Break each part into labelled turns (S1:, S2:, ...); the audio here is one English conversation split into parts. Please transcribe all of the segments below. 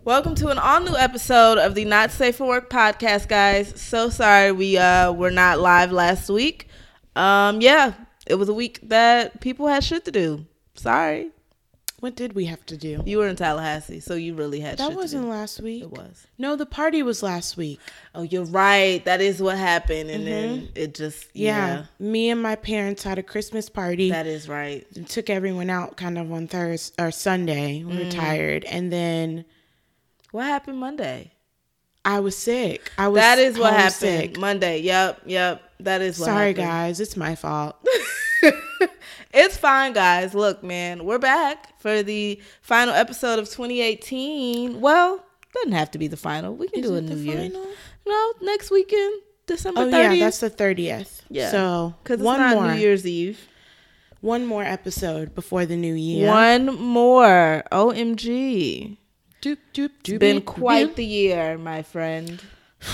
S1: Welcome to an all-new episode of the Not Safe for Work podcast, guys. So sorry we were not live last week. It was a week that people had shit to do. Sorry.
S2: What did we have to do?
S1: You were in Tallahassee, so you really had shit to do.
S2: That wasn't last week.
S1: It was.
S2: No, the party was last week.
S1: Oh, you're right. That is what happened, and then it just,
S2: Yeah. Me and my parents had a Christmas party.
S1: That is right.
S2: And took everyone out kind of on Thursday or Sunday. We were tired. And then...
S1: What happened Monday?
S2: I was sick.
S1: That is what happened.
S2: Sick.
S1: Monday. Yep. That is what
S2: Sorry,
S1: happened.
S2: guys. It's my fault.
S1: It's fine, guys. Look, man, we're back for the final episode of 2018. Well, doesn't have to be the final. We can do a new year. No, next weekend, December 30th.
S2: Oh, yeah, that's the 30th.
S1: Yeah.
S2: So,
S1: because it's not
S2: more.
S1: New Year's Eve.
S2: One more episode before the new year.
S1: One more. OMG. It's been quite the year, my friend.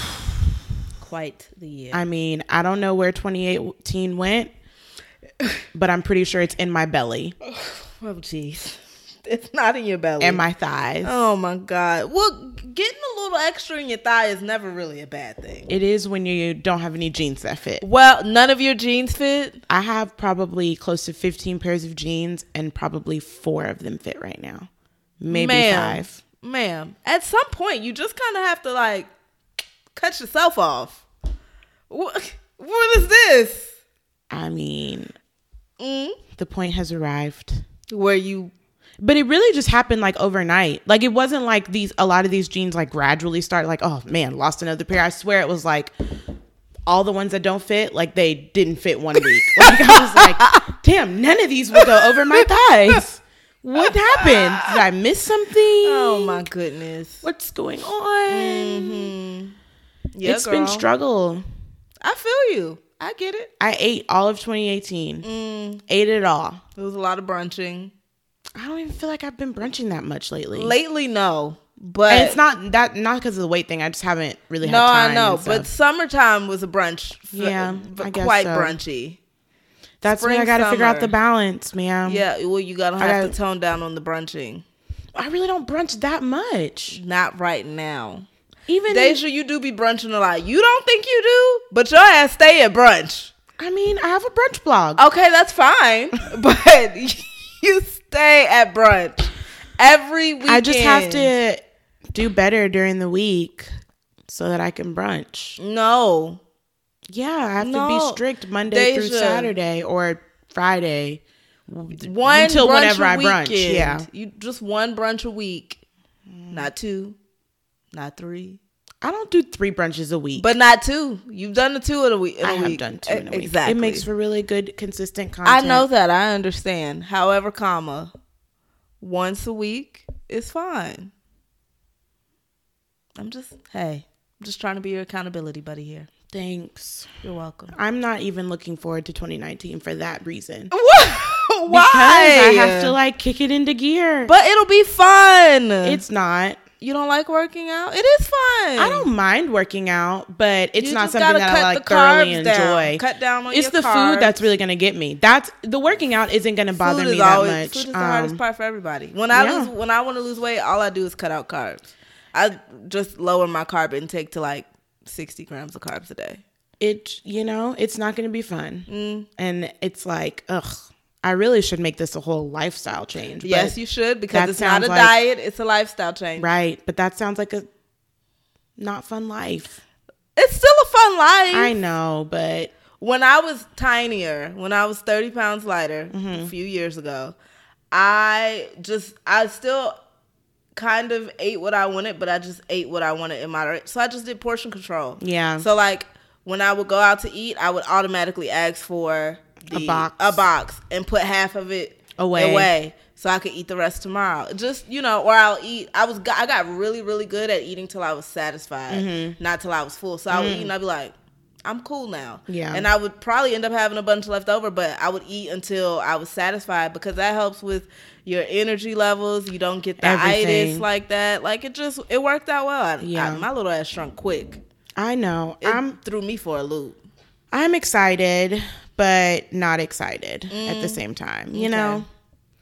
S1: Quite the year.
S2: I mean, I don't know where 2018 went, but I'm pretty sure it's in my belly.
S1: Oh, jeez. It's not in your belly.
S2: And my thighs.
S1: Oh, my God. Well, getting a little extra in your thigh is never really a bad thing.
S2: It is when you don't have any jeans that fit.
S1: Well, none of your jeans fit?
S2: I have probably close to 15 pairs of jeans, and probably 4 of them fit right now. Maybe 5.
S1: Ma'am, at some point, you just kind of have to, like, cut yourself off. What is this?
S2: I mean, the point has arrived.
S1: Where you...
S2: But it really just happened, like, overnight. Like, it wasn't like a lot of these jeans, like, gradually started, like, oh, man, lost another pair. I swear it was, like, all the ones that don't fit, like, they didn't fit one week. Like, I was like, damn, none of these will go over my thighs. What happened? Did I miss something?
S1: Oh, my goodness.
S2: What's going on?
S1: Yeah,
S2: it's been struggle.
S1: I feel you. I get it.
S2: I ate all of 2018. Ate it all.
S1: It was a lot of brunching.
S2: I don't even feel like I've been brunching that much lately.
S1: Lately, no. But
S2: and it's not because of the weight thing. I just haven't really had time.
S1: No, I know. But summertime was a brunch.
S2: I guess
S1: quite
S2: so.
S1: brunchy.
S2: That's when I got to figure out the balance, man.
S1: Yeah, well, you gotta have to tone down on the brunching.
S2: I really don't brunch that much.
S1: Not right now.
S2: Even
S1: Deja, you do be brunching a lot. You don't think you do, but your ass stay at brunch.
S2: I mean, I have a brunch blog.
S1: Okay, that's fine, but you stay at brunch every weekend.
S2: I just have to do better during the week so that I can brunch.
S1: No.
S2: Yeah, I have to be strict Monday through Saturday or Friday until whenever I brunch. Yeah,
S1: you just one brunch a week, not 2, not 3.
S2: I don't do 3 brunches a week,
S1: but not 2. You've done the 2 in a week.
S2: I have done 2 in a week.
S1: Exactly.
S2: It makes for really good, consistent content.
S1: I know that. I understand. However, once a week is fine. I'm just trying to be your accountability buddy here.
S2: Thanks.
S1: You're welcome.
S2: I'm not even looking forward to 2019 for that reason.
S1: Why?
S2: Because I have to like kick it into gear.
S1: But it'll be fun.
S2: It's not.
S1: You don't like working out? It is fun.
S2: I don't mind working out, but it's not something that I like thoroughly enjoy.
S1: Cut down on
S2: it's
S1: your
S2: the
S1: carbs.
S2: food that's really going to get me. That's the working out isn't going to bother me that much.
S1: Food is the hardest part for everybody. When I want to lose weight, all I do is cut out carbs. I just lower my carb intake to like 60 grams of carbs a day.
S2: It's not going to be fun. And it's like, I really should make this a whole lifestyle change.
S1: Yes, you should, because it's not a diet, it's a lifestyle change.
S2: Right, but that sounds like a not fun life.
S1: It's still a fun life.
S2: I know, but...
S1: When I was tinier, when I was 30 pounds lighter a few years ago, I still kind of ate what I wanted, but I just ate what I wanted in moderate. So I just did portion control.
S2: Yeah.
S1: So like when I would go out to eat, I would automatically ask for a box and put half of it away so I could eat the rest tomorrow. Just, or I'll eat. I got really, really good at eating till I was satisfied, not till I was full. So I would eat and I'd be like, I'm cool now. Yeah. And I would probably end up having a bunch left over, but I would eat until I was satisfied, because that helps with your energy levels. You don't get the itis like that. Like it worked out well. My little ass shrunk quick.
S2: I know.
S1: It threw me for a loop.
S2: I'm excited, but not excited at the same time. You know,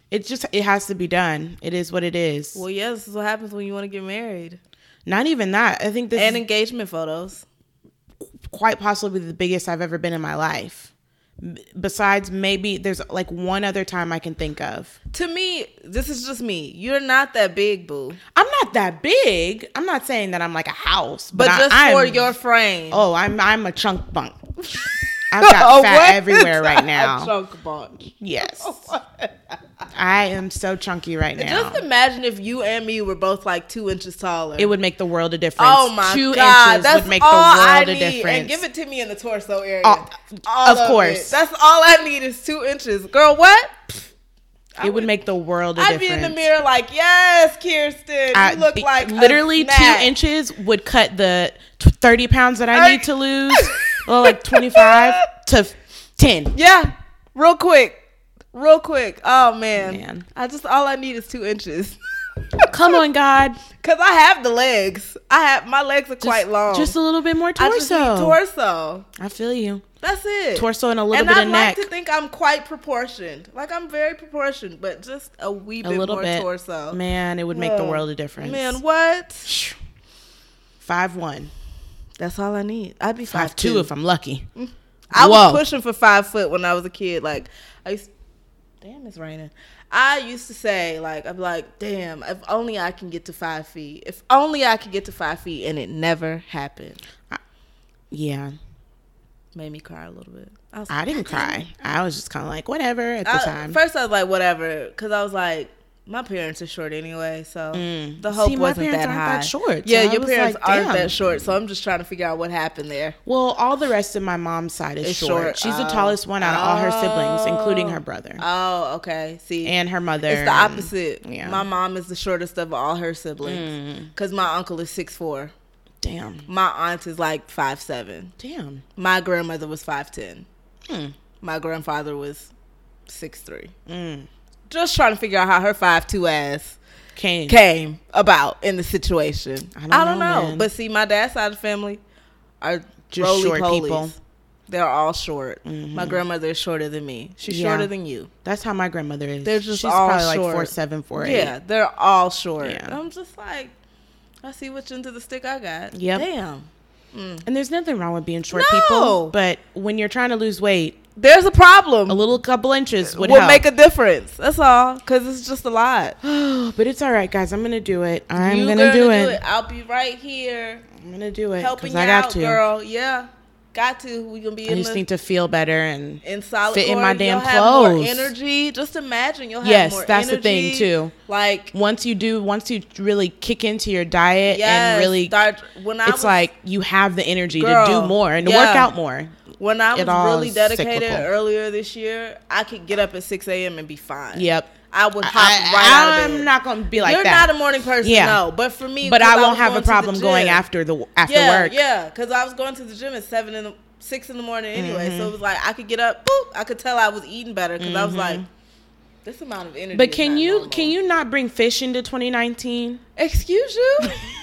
S2: It has to be done. It is what it is.
S1: Well, yes, this is what happens when you want to get married.
S2: Not even that. I think this
S1: and engagement photos.
S2: Quite possibly the biggest I've ever been in my life. Besides, maybe there's like one other time I can think of.
S1: To me, this is just me. You're not that big, boo.
S2: I'm not that big. I'm not saying that I'm like a house,
S1: but just for your frame.
S2: Oh, I'm a chunk bunk. I've got fat everywhere right now.
S1: A chunk bunch.
S2: Yes. I am so chunky right now.
S1: Just imagine if you and me were both like 2 inches taller.
S2: It would make the world a difference.
S1: Oh my
S2: 2
S1: God.
S2: inches would make the world a difference.
S1: And give it to me in the torso area.
S2: Of course.
S1: That's all I need is 2 inches. Girl, what?
S2: It would make the world a difference.
S1: I'd be in the mirror like, yes, Kirsten, you look like
S2: literally 2 inches would cut the 30 pounds that I need to lose. Well, like 25 to 10.
S1: Yeah, real quick. Oh man. All I need is 2 inches.
S2: Come on, God.
S1: Because I have the legs. My legs are quite long.
S2: Just a little bit more torso.
S1: I just need torso.
S2: I feel you.
S1: That's it.
S2: Torso and a little bit of neck.
S1: And I like to think I'm quite proportioned. Like I'm very proportioned, but just a wee bit more torso.
S2: Man, it would make the world a difference.
S1: Man, what?
S2: 5'1".
S1: That's all I need. I'd be
S2: 5'2" if I'm lucky.
S1: I was pushing for 5 foot when I was a kid. Like damn, it's raining. I used to say, like, I'd be like, damn, if only I can get to 5 feet. If only I could get to 5 feet, and it never happened.
S2: Yeah.
S1: Made me cry a little bit.
S2: I didn't cry. I was just kind of like, whatever at the time.
S1: First, I was like, whatever, because I was like, my parents are short anyway, so the hope wasn't that high.
S2: That short.
S1: Yeah, so your parents aren't that short, so I'm just trying to figure out what happened there.
S2: Well, all the rest of my mom's side is short. She's the tallest one out of all her siblings, including her brother.
S1: Oh, okay. See,
S2: and her mother.
S1: It's the opposite. Yeah. My mom is the shortest of all her siblings because my uncle is 6'4".
S2: Damn.
S1: My aunt is like 5'7".
S2: Damn.
S1: My grandmother was 5'10". My grandfather was 6'3". Just trying to figure out how her 5'2" ass came about in the situation. I don't know. Man. But see, my dad's side of the family are just short people. They're all short. My grandmother is shorter than me. She's shorter than you.
S2: That's how my grandmother is.
S1: She's all
S2: probably
S1: short.
S2: Like 4'7", 4'8".
S1: Yeah, they're all short.
S2: Yeah.
S1: And I'm just like, I see which end of the stick I got.
S2: Yep.
S1: Damn.
S2: And there's nothing wrong with being short people. But when you're trying to lose weight,
S1: there's a problem.
S2: A little couple inches would
S1: make a difference. That's all. Because it's just a lot.
S2: But it's all right, guys. I'm going to do it. I'm going to do it.
S1: I'll be right here.
S2: I'm going to do it.
S1: Helping you out, girl. Yeah. Got to. We can be
S2: I just need to feel better and
S1: in solid
S2: fit in my damn
S1: clothes.
S2: Have
S1: more energy. Just imagine you'll have more energy.
S2: Yes, that's the thing too.
S1: Like
S2: once you really kick into your diet and really it's like you have the energy to do more and to work out more.
S1: When I was really dedicated earlier this year, I could get up at 6 a.m. and be fine.
S2: Yep.
S1: I would hop right out of bed.
S2: I'm not going to be like
S1: You're
S2: that.
S1: You're not a morning person, no. But for me,
S2: but I won't have a problem going after work.
S1: Yeah, because I was going to the gym at 6 in the morning anyway. So it was like I could get up, boop. I could tell I was eating better because I was like, this amount of energy.
S2: But can you not bring fish into 2019?
S1: Excuse you?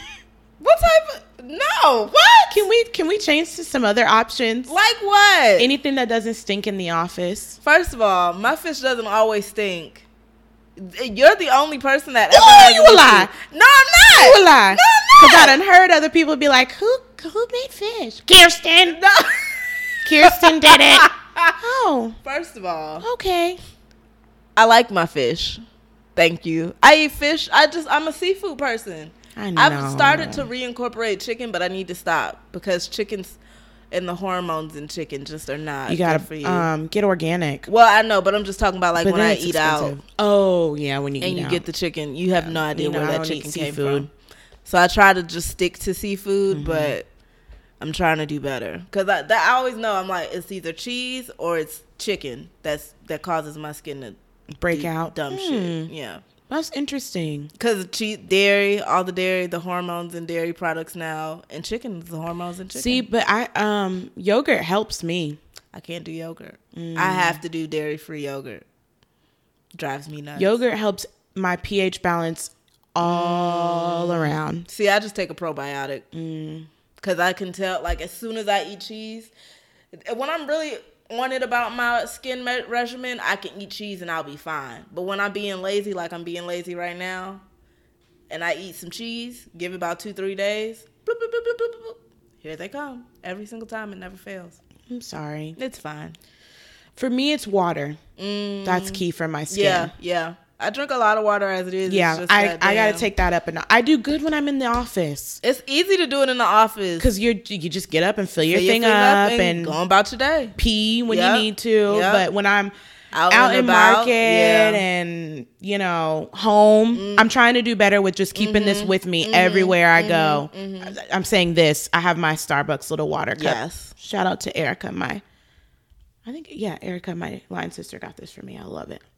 S1: What type of... No, what?
S2: Can we change to some other options?
S1: Like what?
S2: Anything that doesn't stink in the office.
S1: First of all, my fish doesn't always stink. You're the only person that ever has
S2: you a lie.
S1: No, I'm not.
S2: You a lie.
S1: No, I'm
S2: not. Because I done heard other people be like, who made fish? Kirsten.
S1: No.
S2: Kirsten did it. Oh.
S1: First of all.
S2: Okay.
S1: I like my fish. Thank you. I eat fish. I'm a seafood person.
S2: I know.
S1: I've started to reincorporate chicken, but I need to stop because chickens and the hormones in chicken just are not good for you.
S2: Get organic.
S1: Well, I know, but I'm just talking about like when I eat out.
S2: Oh, yeah, when you eat out.
S1: And you get the chicken, you have no idea where that chicken came from. So I try to just stick to seafood, but I'm trying to do better. Because I always know I'm like, it's either cheese or it's chicken that causes my skin to
S2: break out.
S1: Dumb shit. Yeah.
S2: That's interesting.
S1: Because dairy, all the dairy, the hormones in dairy products now, and chicken, the hormones in chicken.
S2: See, but yogurt helps me.
S1: I can't do yogurt. I have to do dairy-free yogurt. Drives me nuts.
S2: Yogurt helps my pH balance all around.
S1: See, I just take a probiotic. Because I can tell, like, as soon as I eat cheese, when I'm really on it about my skin regimen, I can eat cheese and I'll be fine. But when I'm being lazy, like I'm being lazy right now, and I eat some cheese, give it about 2-3 days, bloop, bloop, bloop, bloop, bloop, bloop, here they come. Every single time, it never fails.
S2: I'm sorry.
S1: It's fine.
S2: For me, it's water. That's key for my skin.
S1: Yeah. I drink a lot of water as it is.
S2: Yeah, I got to take that up. And I do good when I'm in the office.
S1: It's easy to do it in the office.
S2: Because you just get up and fill your thing up and
S1: go about your day.
S2: Pee when you need to. Yep. But when I'm out in market and, home, I'm trying to do better with just keeping this with me everywhere I go. I'm saying this. I have my Starbucks little water cup.
S1: Yes.
S2: Shout out to Erica, Erica, my line sister, got this for me. I love it.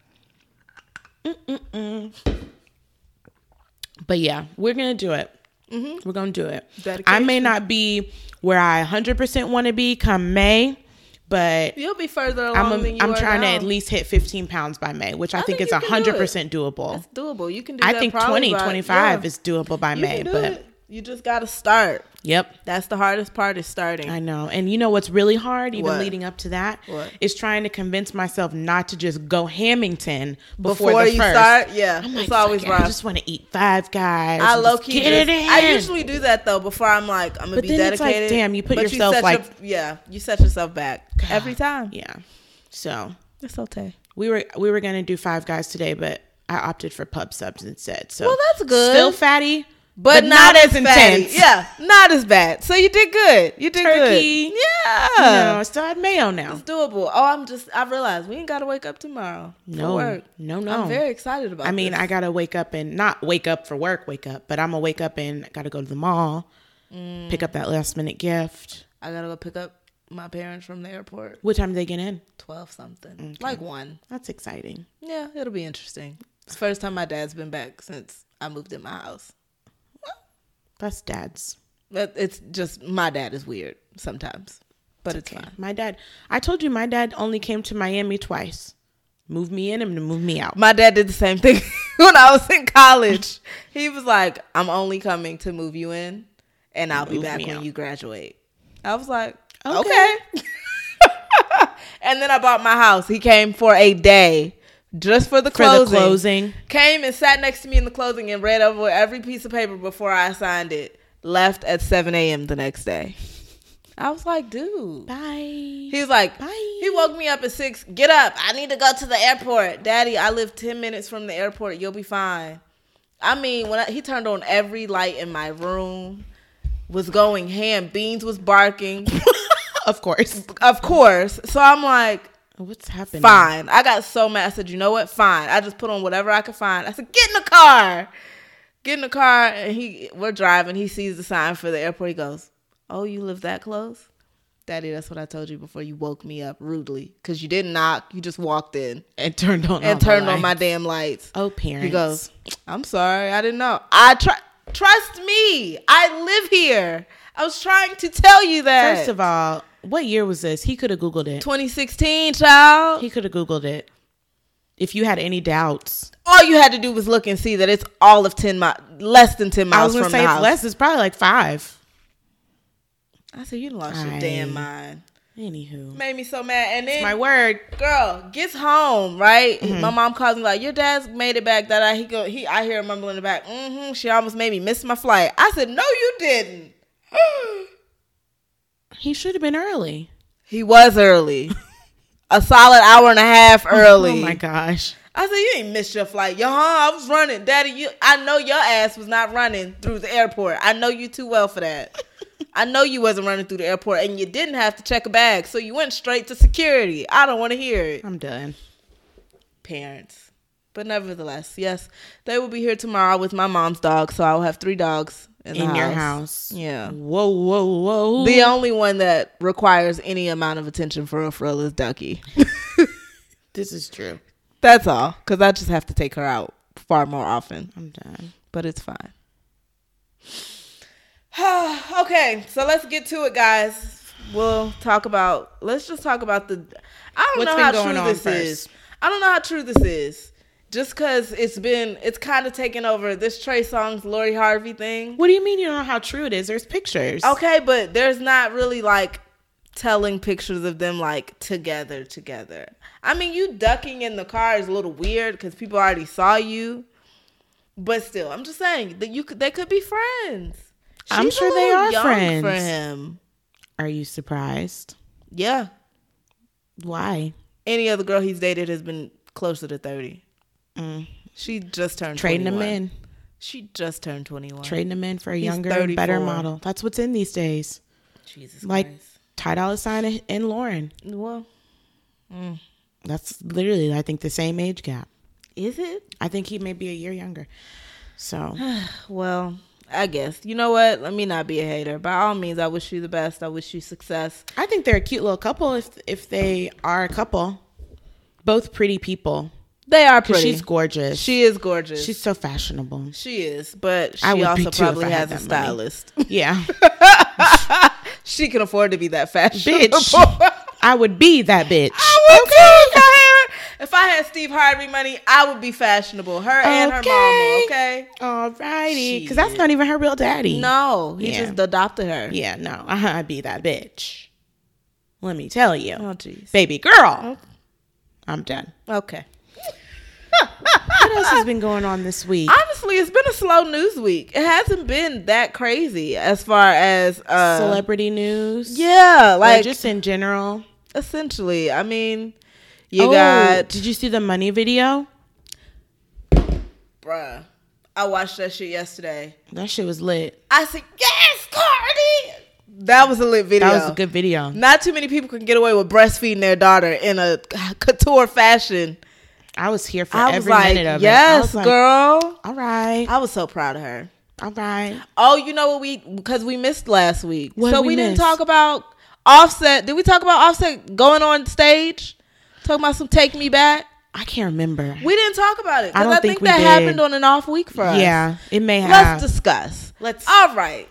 S2: But yeah, we're gonna do it. We're gonna do it. Dedication. I may not be where I 100% want to be come May, but
S1: you'll be further along than you
S2: I'm
S1: are
S2: trying
S1: now.
S2: to at least hit 15 pounds by May, which I think is 100% doable.
S1: That's doable. You can do
S2: I
S1: that.
S2: think 25 is doable by May, but
S1: you just gotta start.
S2: Yep.
S1: That's the hardest part, is starting.
S2: I know. And you know what's really hard, even leading up to that?
S1: What?
S2: Is trying to convince myself not to just go Hamilton before the
S1: you
S2: first.
S1: Start. Yeah.
S2: I'm
S1: it's always rough.
S2: I just want to eat Five Guys.
S1: I low-key
S2: get it in.
S1: I usually do that, though, before I'm like, I'm going to be dedicated.
S2: It's like, damn, you put yourself
S1: you set yourself back every time.
S2: Yeah. So.
S1: It's okay.
S2: We were going to do Five Guys today, but I opted for Pub Subs instead. So.
S1: Well, that's good.
S2: Still fatty.
S1: But not as intense. Yeah, not as bad. So you did good. You did
S2: Turkey.
S1: Good. Yeah.
S2: I still had mayo now.
S1: It's doable. I realized we ain't got to wake up tomorrow for work.
S2: No.
S1: I'm very excited about
S2: this. I got to wake up and not wake up for work, but I'm going to wake up and got to go to the mall, pick up that last minute gift.
S1: I got to go pick up my parents from the airport.
S2: What time do they get in?
S1: 12 something. Okay. Like 1.
S2: That's exciting.
S1: Yeah, it'll be interesting. It's the first time my dad's been back since I moved in my house.
S2: That's dads.
S1: But it's just, my dad is weird sometimes, but it's fine.
S2: My dad, I told you my dad only came to Miami twice. Moved me in and moved me out.
S1: My dad did the same thing when I was in college. He was like, I'm only coming to move you in and I'll be back when you graduate. I was like, okay. And then I bought my house. He came for a day. Just for the closing. Came and sat next to me in the closing and read over every piece of paper before I signed it. Left at 7 a.m. the next day. I was like, dude.
S2: Bye.
S1: He was like, bye. He woke me up at 6. Get up. I need to go to the airport. Daddy, I live 10 minutes from the airport. You'll be fine. He turned on every light in my room. Was going ham. Beans was barking.
S2: Of course.
S1: So I'm like,
S2: what's happening?
S1: Fine. I got so mad. I said, you know what? Fine. I just put on whatever I could find. I said, get in the car. And we're driving. He sees the sign for the airport. He goes, oh, you live that close? Daddy, that's what I told you before you woke me up rudely. Because you didn't knock. You just walked in.
S2: And turned on
S1: my damn lights.
S2: Oh, parents.
S1: He goes, I'm sorry. I didn't know. Trust me. I live here. I was trying to tell you that.
S2: First of all, what year was this? He could have Googled it.
S1: 2016, child.
S2: He could have Googled it. If you had any doubts.
S1: All you had to do was look and see that it's all of 10 miles, less than 10 miles from the house. I was going to say it's
S2: less. It's probably like 5.
S1: I said, you lost your damn mind.
S2: Anywho.
S1: Made me so mad. And then,
S2: it's my word.
S1: Girl, gets home, right? Mm-hmm. My mom calls me like, your dad's made it back. I hear him mumbling in the back. She almost made me miss my flight. I said, no, you didn't.
S2: He should have been early.
S1: He was early. A solid hour and a half early.
S2: Oh my gosh.
S1: I said, you ain't missed your flight. I was running. Daddy, I know your ass was not running through the airport. I know you too well for that. I know you wasn't running through the airport and you didn't have to check a bag. So you went straight to security. I don't want to hear it.
S2: I'm done.
S1: Parents. But nevertheless, yes, they will be here tomorrow with my mom's dog. So I'll have 3 dogs in
S2: your house.
S1: Yeah.
S2: Whoa.
S1: The only one that requires any amount of attention for real is Ducky.
S2: This is true.
S1: That's all. Because I just have to take her out far more often.
S2: I'm done.
S1: But it's fine. Okay, so let's get to it, guys. Let's just talk about I don't know how true this is. I don't know how true this is. Just because it's kind of taken over this Trey Songz, Lori Harvey thing.
S2: What do you mean you don't know how true it is? There's pictures.
S1: Okay, but there's not really like telling pictures of them like together. I mean, you ducking in the car is a little weird because people already saw you. But still, I'm just saying that they could be friends.
S2: I'm sure they are
S1: young
S2: friends
S1: for him.
S2: Are you surprised?
S1: Yeah.
S2: Why?
S1: Any other girl he's dated has been closer to 30. She just turned 21.
S2: Trading them in.
S1: She just turned 21.
S2: Trading them in for a younger, better model. That's what's in these days.
S1: Jesus
S2: like
S1: Christ.
S2: Ty Dolla $ign and Lauren.
S1: Well,
S2: that's literally, I think, the same age gap.
S1: Is it?
S2: I think he may be a year younger. So,
S1: well, I guess. You know what? Let me not be a hater. By all means, I wish you the best. I wish you success.
S2: I think they're a cute little couple if they are a couple. Both pretty people.
S1: They are pretty.
S2: She's gorgeous.
S1: She is gorgeous.
S2: She's so fashionable.
S1: She is, but she also probably has a stylist.
S2: Yeah.
S1: She can afford to be that fashionable.
S2: Bitch. I would be that bitch.
S1: I would too. If I had Steve Harvey money, I would be fashionable. Her and her mama, okay?
S2: Alrighty. Because that's not even her real daddy.
S1: No, he just adopted her.
S2: Yeah, no. I'd be that bitch. Let me tell you.
S1: Oh, jeez.
S2: Baby girl. Okay. I'm done.
S1: Okay.
S2: What else has been going on this week?
S1: Honestly, it's been a slow news week. It hasn't been that crazy as far as
S2: celebrity news.
S1: Yeah, like
S2: or just in general.
S1: Essentially, I mean, you got.
S2: Did you see the Money video?
S1: Bruh, I watched that shit yesterday.
S2: That shit was lit.
S1: I said, "Yes, Cardi." That was a lit video.
S2: That was a good video.
S1: Not too many people can get away with breastfeeding their daughter in a couture fashion.
S2: I was here for every minute of
S1: yes,
S2: it. Yes,
S1: girl.
S2: All right.
S1: I was so proud of her.
S2: All right.
S1: Oh, you know what because we missed last week.
S2: What
S1: we didn't talk about Offset. Did we talk about Offset going on stage? Talking about some Take Me Back?
S2: I can't remember.
S1: We didn't talk about it.
S2: I don't think
S1: that happened on an off week for us.
S2: Yeah, it may have.
S1: Let's discuss. All right.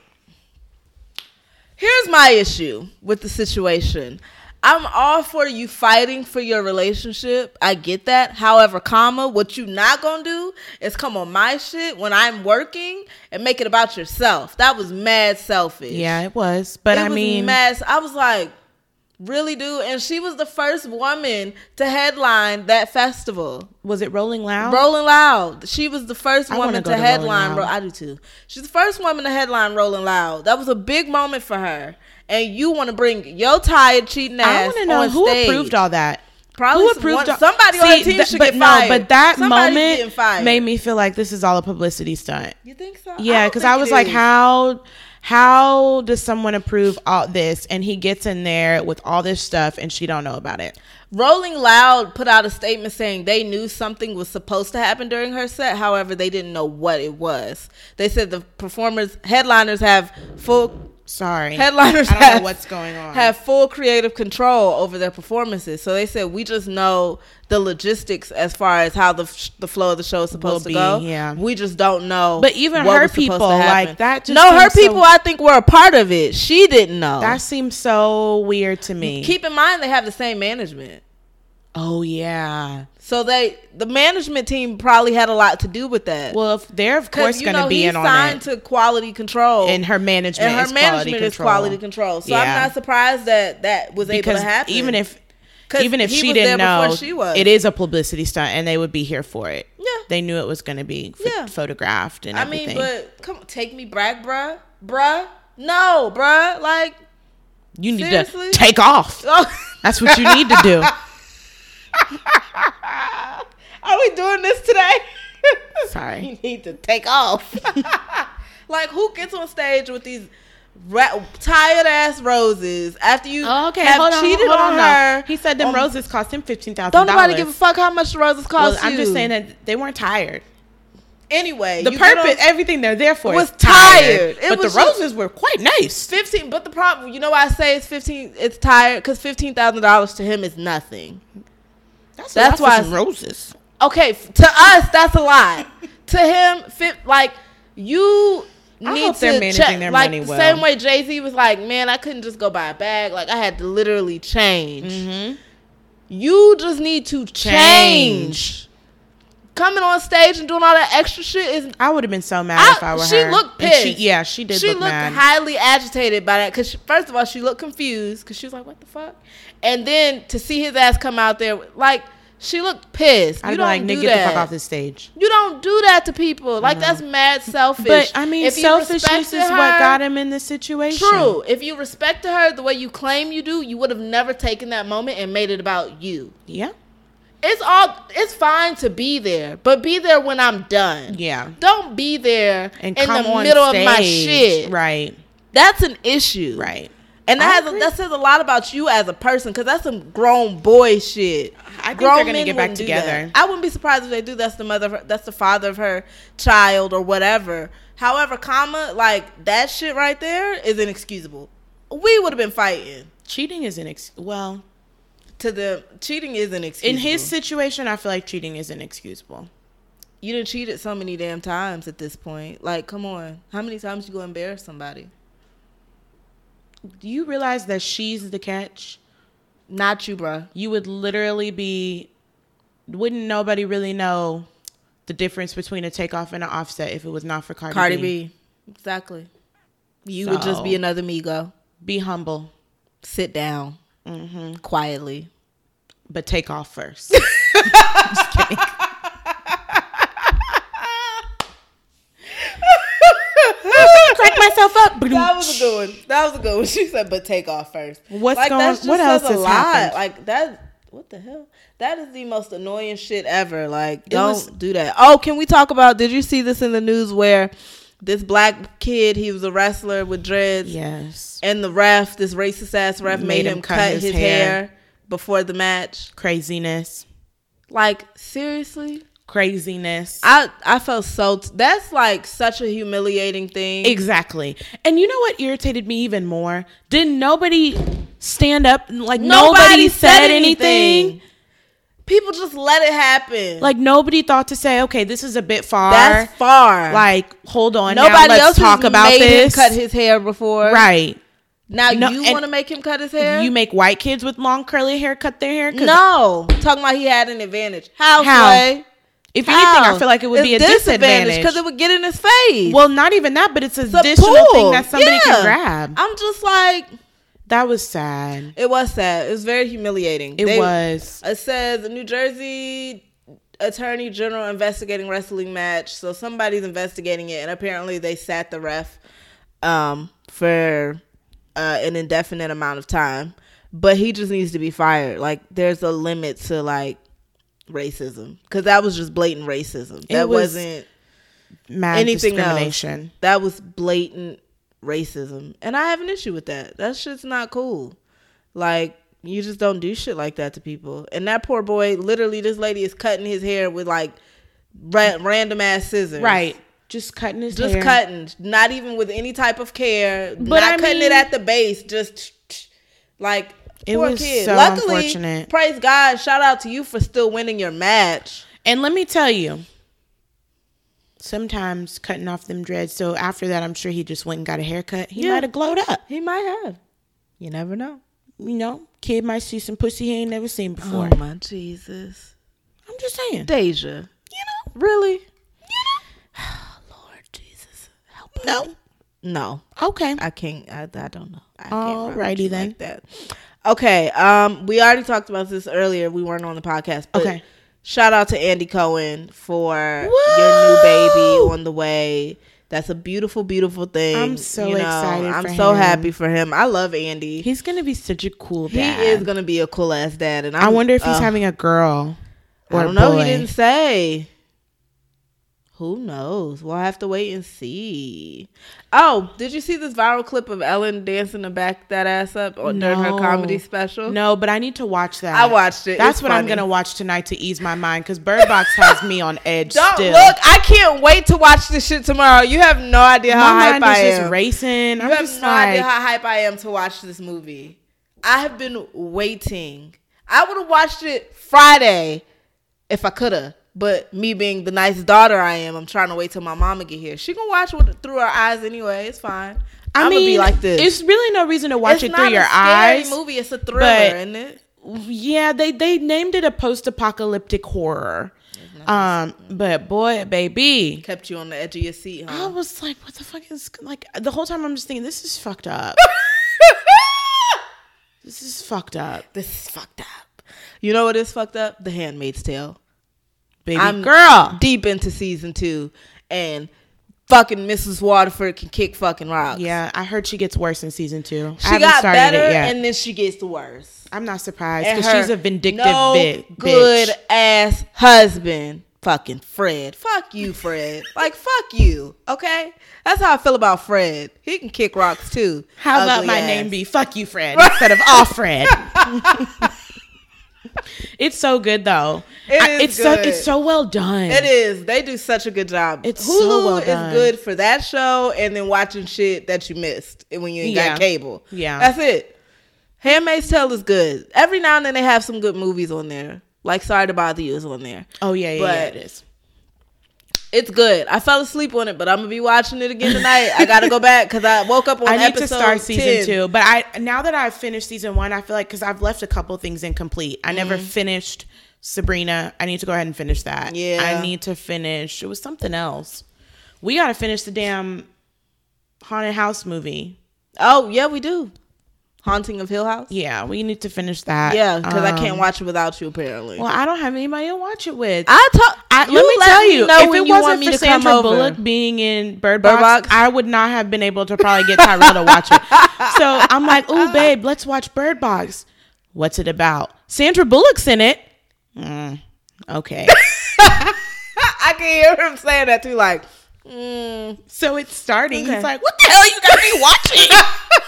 S1: Here's my issue with the situation. I'm all for you fighting for your relationship. I get that. However, what you not gonna do is come on my shit when I'm working and make it about yourself. That was mad selfish.
S2: Yeah, it was. But I mean,
S1: I was like, really, dude? And she was the first woman to headline that festival.
S2: Was it Rolling Loud?
S1: Rolling Loud. She was the first woman to headline. I do too. She's the first woman to headline Rolling Loud. That was a big moment for her. And you want to bring your tired, cheating ass on stage. I want to know
S2: who approved all that.
S1: Probably somebody on the team should get fired.
S2: But that moment made me feel like this is all a publicity stunt.
S1: You think so?
S2: Yeah, because I was like, how does someone approve all this? And he gets in there with all this stuff and she don't know about it.
S1: Rolling Loud put out a statement saying they knew something was supposed to happen during her set. However, they didn't know what it was. They said the headliners have full... Headliners
S2: I don't know what's going on.
S1: Have full creative control over their performances. So they said we just know the logistics as far as how the flow of the show is supposed to go.
S2: Yeah,
S1: we just don't know.
S2: But even her people like that.
S1: Her people, I think, were a part of it. She didn't know.
S2: That seems so weird to me.
S1: Keep in mind they have the same management.
S2: Oh yeah.
S1: So the management team probably had a lot to do with that.
S2: Well, if they're of course going to be in on it.
S1: He's signed to quality control,
S2: and her management is
S1: quality control. So I'm not surprised that was able to happen.
S2: Even if she didn't know, it is a publicity stunt, and they would be here for it.
S1: Yeah,
S2: they knew it was going to be photographed and everything.
S1: I mean, but come take me back, bruh. No, bruh. Like
S2: you need to take off. That's what you need to do.
S1: Are we doing this today?
S2: Sorry.
S1: You need to take off. Like, who gets on stage with these tired ass roses after you have cheated on her?
S2: He said them roses cost him $15,000.
S1: Don't nobody give a fuck how much the roses cost you.
S2: I'm just saying that they weren't tired.
S1: Anyway,
S2: the purpose, everything they're there for
S1: was
S2: is
S1: tired.
S2: But the roses were quite nice.
S1: 15, but the problem, you know why I say it's 15? It's tired because $15,000 to him is nothing.
S2: That's why some roses.
S1: Okay, to us that's a lot. To him, you need to
S2: managing their money well.
S1: Same way Jay-Z was like, man, I couldn't just go buy a bag. Like I had to literally change. Mm-hmm. You just need to change. coming on stage and doing all that extra shit is.
S2: I would have been so mad if I were her.
S1: She looked pissed.
S2: She did. She looked mad.
S1: Highly agitated by that because first of all she looked confused because she was like, "What the fuck?" And then to see his ass come out there like she looked pissed.
S2: I'd be like, "Nigga, get the fuck off this stage."
S1: You don't do that to people. Like that's mad selfish.
S2: But I mean, selfishness is what got him in this situation.
S1: True. If you respected her the way you claim you do, you would have never taken that moment and made it about you.
S2: Yeah.
S1: It's fine to be there, but be there when I'm done.
S2: Yeah.
S1: Don't be there
S2: and
S1: in the middle of my shit.
S2: Right.
S1: That's an issue.
S2: Right.
S1: And that says a lot about you as a person because that's some grown boy shit.
S2: I think they're gonna get back together.
S1: I wouldn't be surprised if they do. That's the father of her child or whatever. However, like that shit right there is inexcusable. We would have been fighting.
S2: Cheating is inexcusable.
S1: Cheating is inexcusable.
S2: In his situation, I feel like cheating is inexcusable.
S1: You done cheated so many damn times at this point. Like, come on. How many times you gonna embarrass somebody?
S2: Do you realize that she's the catch?
S1: Not you, bro.
S2: You would literally wouldn't nobody really know the difference between a Takeoff and an Offset if it was not for Cardi B.
S1: Exactly. You would just be another Migo.
S2: Be humble.
S1: Sit down. Mm-hmm. Quietly.
S2: But take off first. Just kidding. Crack myself up.
S1: That was a good one. She said, but take off first.
S2: What else has happened?
S1: Like that. What the hell? That is the most annoying shit ever. Like, don't do that. Oh, can we talk about, did you see this in the news where this black kid, he was a wrestler with dreads.
S2: Yes.
S1: And this racist ass ref made him cut his hair before the match.
S2: Craziness.
S1: Like, seriously?
S2: Craziness.
S1: I felt that's like such a humiliating thing.
S2: Exactly. And you know what irritated me even more? Didn't nobody stand up? Like nobody said anything.
S1: People just let it happen.
S2: Like nobody thought to say, okay, this is a bit far.
S1: That's far.
S2: Like, hold on.
S1: Nobody
S2: now let's
S1: else
S2: talk about
S1: made
S2: this.
S1: Him cut his hair before.
S2: Right.
S1: Now you want to make him cut his hair?
S2: You make white kids with long curly hair cut their hair?
S1: No. Talking about he had an advantage. How? Sway?
S2: If anything, I feel like it would be a disadvantage.
S1: Because it would get in his face.
S2: Well, not even that, but it's an additional thing that somebody can grab.
S1: I'm just like...
S2: That was sad.
S1: It was sad. It was very humiliating.
S2: It was.
S1: It says the New Jersey Attorney General investigating wrestling match. So somebody's investigating it, and apparently they sat the ref for an indefinite amount of time. But he just needs to be fired. Like, there's a limit to, like, racism. Because that was just blatant racism. That wasn't anything discrimination. Else. That was blatant racism, and I have an issue with that. That shit's not cool. Like, you just don't do shit like that to people. And that poor boy, literally, this lady is cutting his hair with like random ass scissors.
S2: Right, just cutting his hair.
S1: Just cutting, not even with any type of care. But not cutting it at the base. Just like
S2: it
S1: poor
S2: was
S1: kid.
S2: So
S1: Luckily,
S2: unfortunate.
S1: Praise God. Shout out to you for still winning your match.
S2: And let me tell you. Sometimes cutting off them dreads. So after that, I'm sure he just went and got a haircut. He might have glowed up.
S1: He might have. You never know.
S2: You know, kid might see some pussy he ain't never seen before.
S1: Oh my Jesus!
S2: I'm just saying,
S1: Deja.
S2: You know,
S1: really?
S2: You know,
S1: Lord Jesus, help us.
S2: No.
S1: Okay. I can't. I don't know.
S2: Alrighty then.
S1: Like that. Okay. We already talked about this earlier. We weren't on the podcast. But okay. Shout out to Andy Cohen for your new baby on the way. That's a beautiful, beautiful thing.
S2: I'm so excited for him.
S1: I'm so happy for him. I love Andy.
S2: He's going to be such a cool dad.
S1: He is going to be a cool ass dad. And
S2: I wonder if he's having a girl or
S1: I don't know. He didn't say. Who knows? We'll have to wait and see. Oh, did you see this viral clip of Ellen dancing to back that ass up during her comedy special?
S2: No, but I need to watch that.
S1: I watched it.
S2: That's what I'm going to watch tonight to ease my mind because Bird Box has me on edge still.
S1: Look, I can't wait to watch this shit tomorrow. You have no idea how hype I am. My mind is just
S2: racing.
S1: You have no idea how hype I am to watch this movie. I have been waiting. I would have watched it Friday if I could have. But me being the nice daughter I am, I'm trying to wait till my mama get here. She gonna watch it through her eyes anyway. It's fine. I'm gonna be like this.
S2: It's really no reason to watch it through your eyes.
S1: It's not a scary movie. It's a thriller, isn't it?
S2: Yeah, they named it a post-apocalyptic horror. But boy, baby,
S1: kept you on the edge of your seat, huh?
S2: I was like, what the fuck is, like, the whole time I'm just thinking, this is fucked up. This is fucked up.
S1: This is fucked up. You know what is fucked up? The Handmaid's Tale.
S2: Baby girl.
S1: Deep into season 2, and fucking Mrs. Waterford can kick fucking rocks.
S2: Yeah, I heard she gets worse in season 2.
S1: She got better, and then she gets worse.
S2: I'm not surprised, because she's a vindictive bitch.
S1: Good ass husband. Fucking Fred. Fuck you, Fred. Like, fuck you. Okay? That's how I feel about Fred. He can kick rocks too.
S2: How about my name be Fuck You, Fred, instead of All Fred? It's so good though. It's so well done.
S1: It is. They do such a good job.
S2: It's Hulu so well
S1: done. Is good for that show, and then watching shit that you missed when you ain't got cable.
S2: Yeah.
S1: That's it. Handmaid's Tale is good. Every now and then they have some good movies on there. Like Sorry to Bother You is on there.
S2: Oh, yeah, it is.
S1: It's good. I fell asleep on it, but I'm going to be watching it again tonight. I got to go back because I woke up on episode 10. I need to start
S2: season 2. But now that I've finished season 1, I feel like, because I've left a couple things incomplete. I never finished Sabrina. I need to go ahead and finish that.
S1: Yeah.
S2: I need to finish. It was something else. We got to finish the damn Haunted House movie.
S1: Oh, yeah, we do. Haunting of Hill House?
S2: Yeah, we need to finish that.
S1: Yeah, because I can't watch it without you, apparently.
S2: Well, I don't have anybody to watch it with. Let me tell you, if it wasn't for Sandra Bullock being in Bird Box, I would not have been able to probably get Tyrell to watch it. So I'm like, ooh, babe, let's watch Bird Box. What's it about? Sandra Bullock's in it. Okay.
S1: I can hear him saying that too, like,
S2: So it's starting. Okay. He's like, what the hell you got me watching?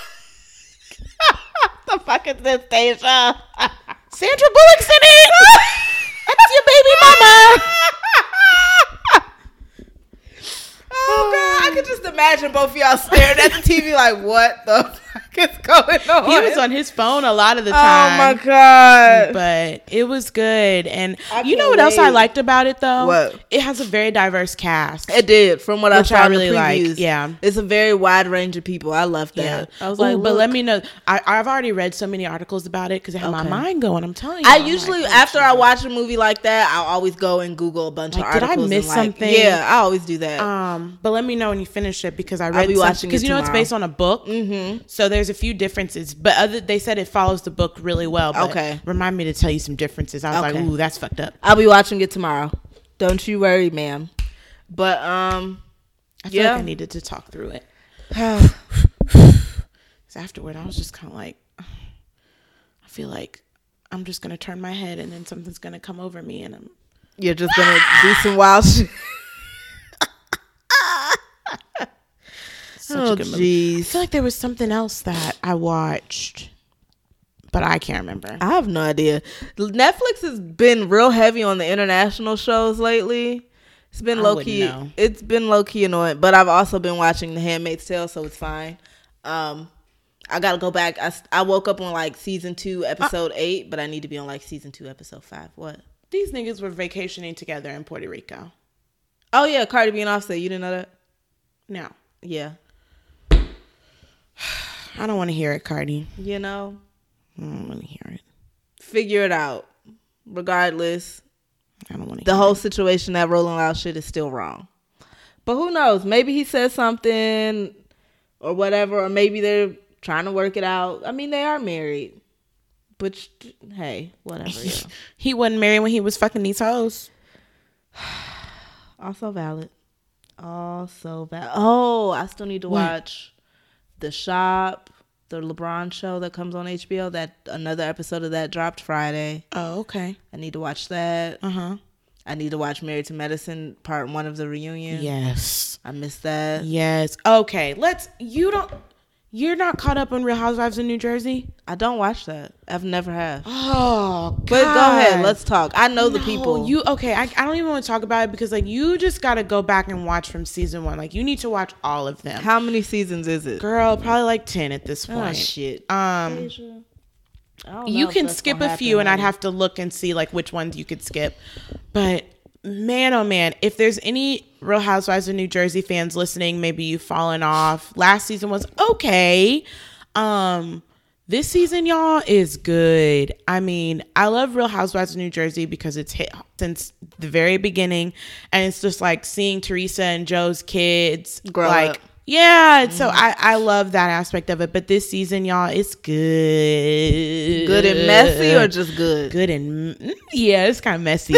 S1: The fuck is this, Deja?
S2: Sandra Bullock's in it. That's your baby mama.
S1: Oh God, I could just imagine both of y'all staring at the TV like, what the fuck is going on?
S2: He was on his phone a lot of the time.
S1: Oh my God.
S2: But it was good. And you know what else I liked about it though?
S1: What?
S2: It has a very diverse cast.
S1: It did, from what I saw in the previews.
S2: Like. Yeah.
S1: It's a very wide range of people. I love that.
S2: Yeah. I was like, but let me know. I've already read so many articles about it because it had my mind going. I'm telling you.
S1: I usually, after I watch a movie like that, I'll always go and Google a bunch of articles.
S2: Did I miss something?
S1: Yeah, I always do that.
S2: But let me know when you finish it because I read something. Because you know it's based on a book.
S1: Mm-hmm.
S2: So there's a few differences. But they said it follows the book really well. But
S1: okay.
S2: Remind me to tell you some differences. I was like, ooh, that's fucked up.
S1: I'll be watching it tomorrow. Don't you worry, ma'am. But
S2: I feel like I needed to talk through it.
S1: Because
S2: afterward, I was just kind of like, I feel like I'm just gonna turn my head and then something's gonna come over me and
S1: you're just gonna do some wild shit.
S2: Such a good movie. I feel like there was something else that I watched, but I can't remember.
S1: I have no idea. Netflix has been real heavy on the international shows lately. It's been low key. It's been low key annoying, but I've also been watching The Handmaid's Tale, so it's fine. I gotta go back. I woke up on like season 2, episode 8, but I need to be on like season 2, episode 5. What?
S2: These niggas were vacationing together in Puerto Rico.
S1: Oh yeah, Cardi B and Offset. You didn't know that?
S2: No.
S1: Yeah.
S2: I don't want to hear it, Cardi.
S1: You know?
S2: I don't want to hear it.
S1: Figure it out. Regardless,
S2: I don't want to.
S1: The whole situation, that Rolling Loud shit is still wrong. But who knows? Maybe he said something or whatever, or maybe they're trying to work it out. I mean, they are married. But hey, whatever. Yeah.
S2: He wasn't married when he was fucking these hoes.
S1: Also valid. Oh, I still need to watch The Shop, the LeBron show that comes on HBO. That another episode of that dropped Friday.
S2: Oh, okay.
S1: I need to watch that.
S2: Uh-huh.
S1: I need to watch Married to Medicine Part 1 of the reunion.
S2: Yes.
S1: I missed that.
S2: Yes. Okay. You're not caught up on Real Housewives of New Jersey?
S1: I don't watch that. I've never have.
S2: Oh, God.
S1: But go ahead. Let's talk. I know the people.
S2: I don't even want to talk about it because, like, you just got to go back and watch from season 1. Like, you need to watch all of them.
S1: How many seasons is it?
S2: Girl, probably like 10 at this point.
S1: Oh, shit.
S2: You can skip a few and I'd have to look and see, like, which ones you could skip. But, man, oh, man, if there's any Real Housewives of New Jersey fans listening, maybe you've fallen off. Last season was okay. This season, y'all, is good. I mean, I love Real Housewives of New Jersey because it's hit since the very beginning. And it's just like seeing Teresa and Joe's kids
S1: grow up.
S2: Yeah. Mm-hmm. So I love that aspect of it. But this season, y'all, it's good.
S1: Good and messy or just good?
S2: Good and, yeah, it's kind of messy.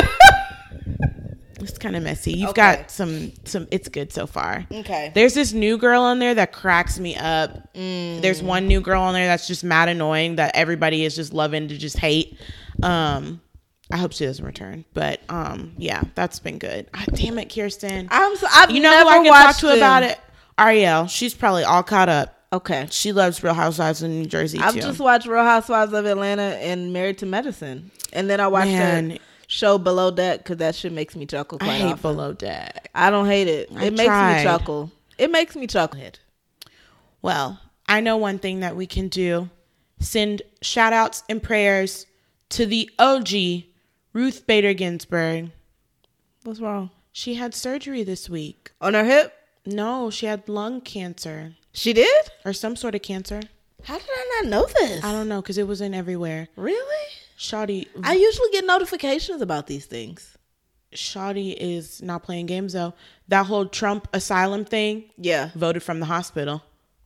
S2: It's kind of messy. You've got some, it's good so far.
S1: Okay.
S2: There's this new girl on there that cracks me up. There's one new girl on there that's just mad annoying that everybody is just loving to just hate. I hope she doesn't return. But yeah, that's been good. Damn it, Kirsten.
S1: I've
S2: you know
S1: never
S2: who I can talk to
S1: them.
S2: about it? Ariel. She's probably all caught up.
S1: Okay.
S2: She loves Real Housewives of New Jersey,
S1: I've just watched Real Housewives of Atlanta and Married to Medicine. And then I watched that show Below Deck because that shit makes me chuckle quite often.
S2: I hate Below Deck.
S1: I don't hate it. It makes me chuckle. It makes me chuckle.
S2: Well, I know one thing that we can do. Send shout outs and prayers to the OG Ruth Bader Ginsburg.
S1: What's wrong?
S2: She had surgery this week.
S1: On her hip?
S2: No, she had lung cancer.
S1: She did?
S2: Or some sort of cancer.
S1: How did I not know this?
S2: I don't know because it wasn't everywhere.
S1: Really?
S2: Shawty.
S1: I usually get notifications about these things.
S2: Shawty is not playing games though. That whole Trump asylum thing.
S1: Yeah.
S2: Voted from the hospital.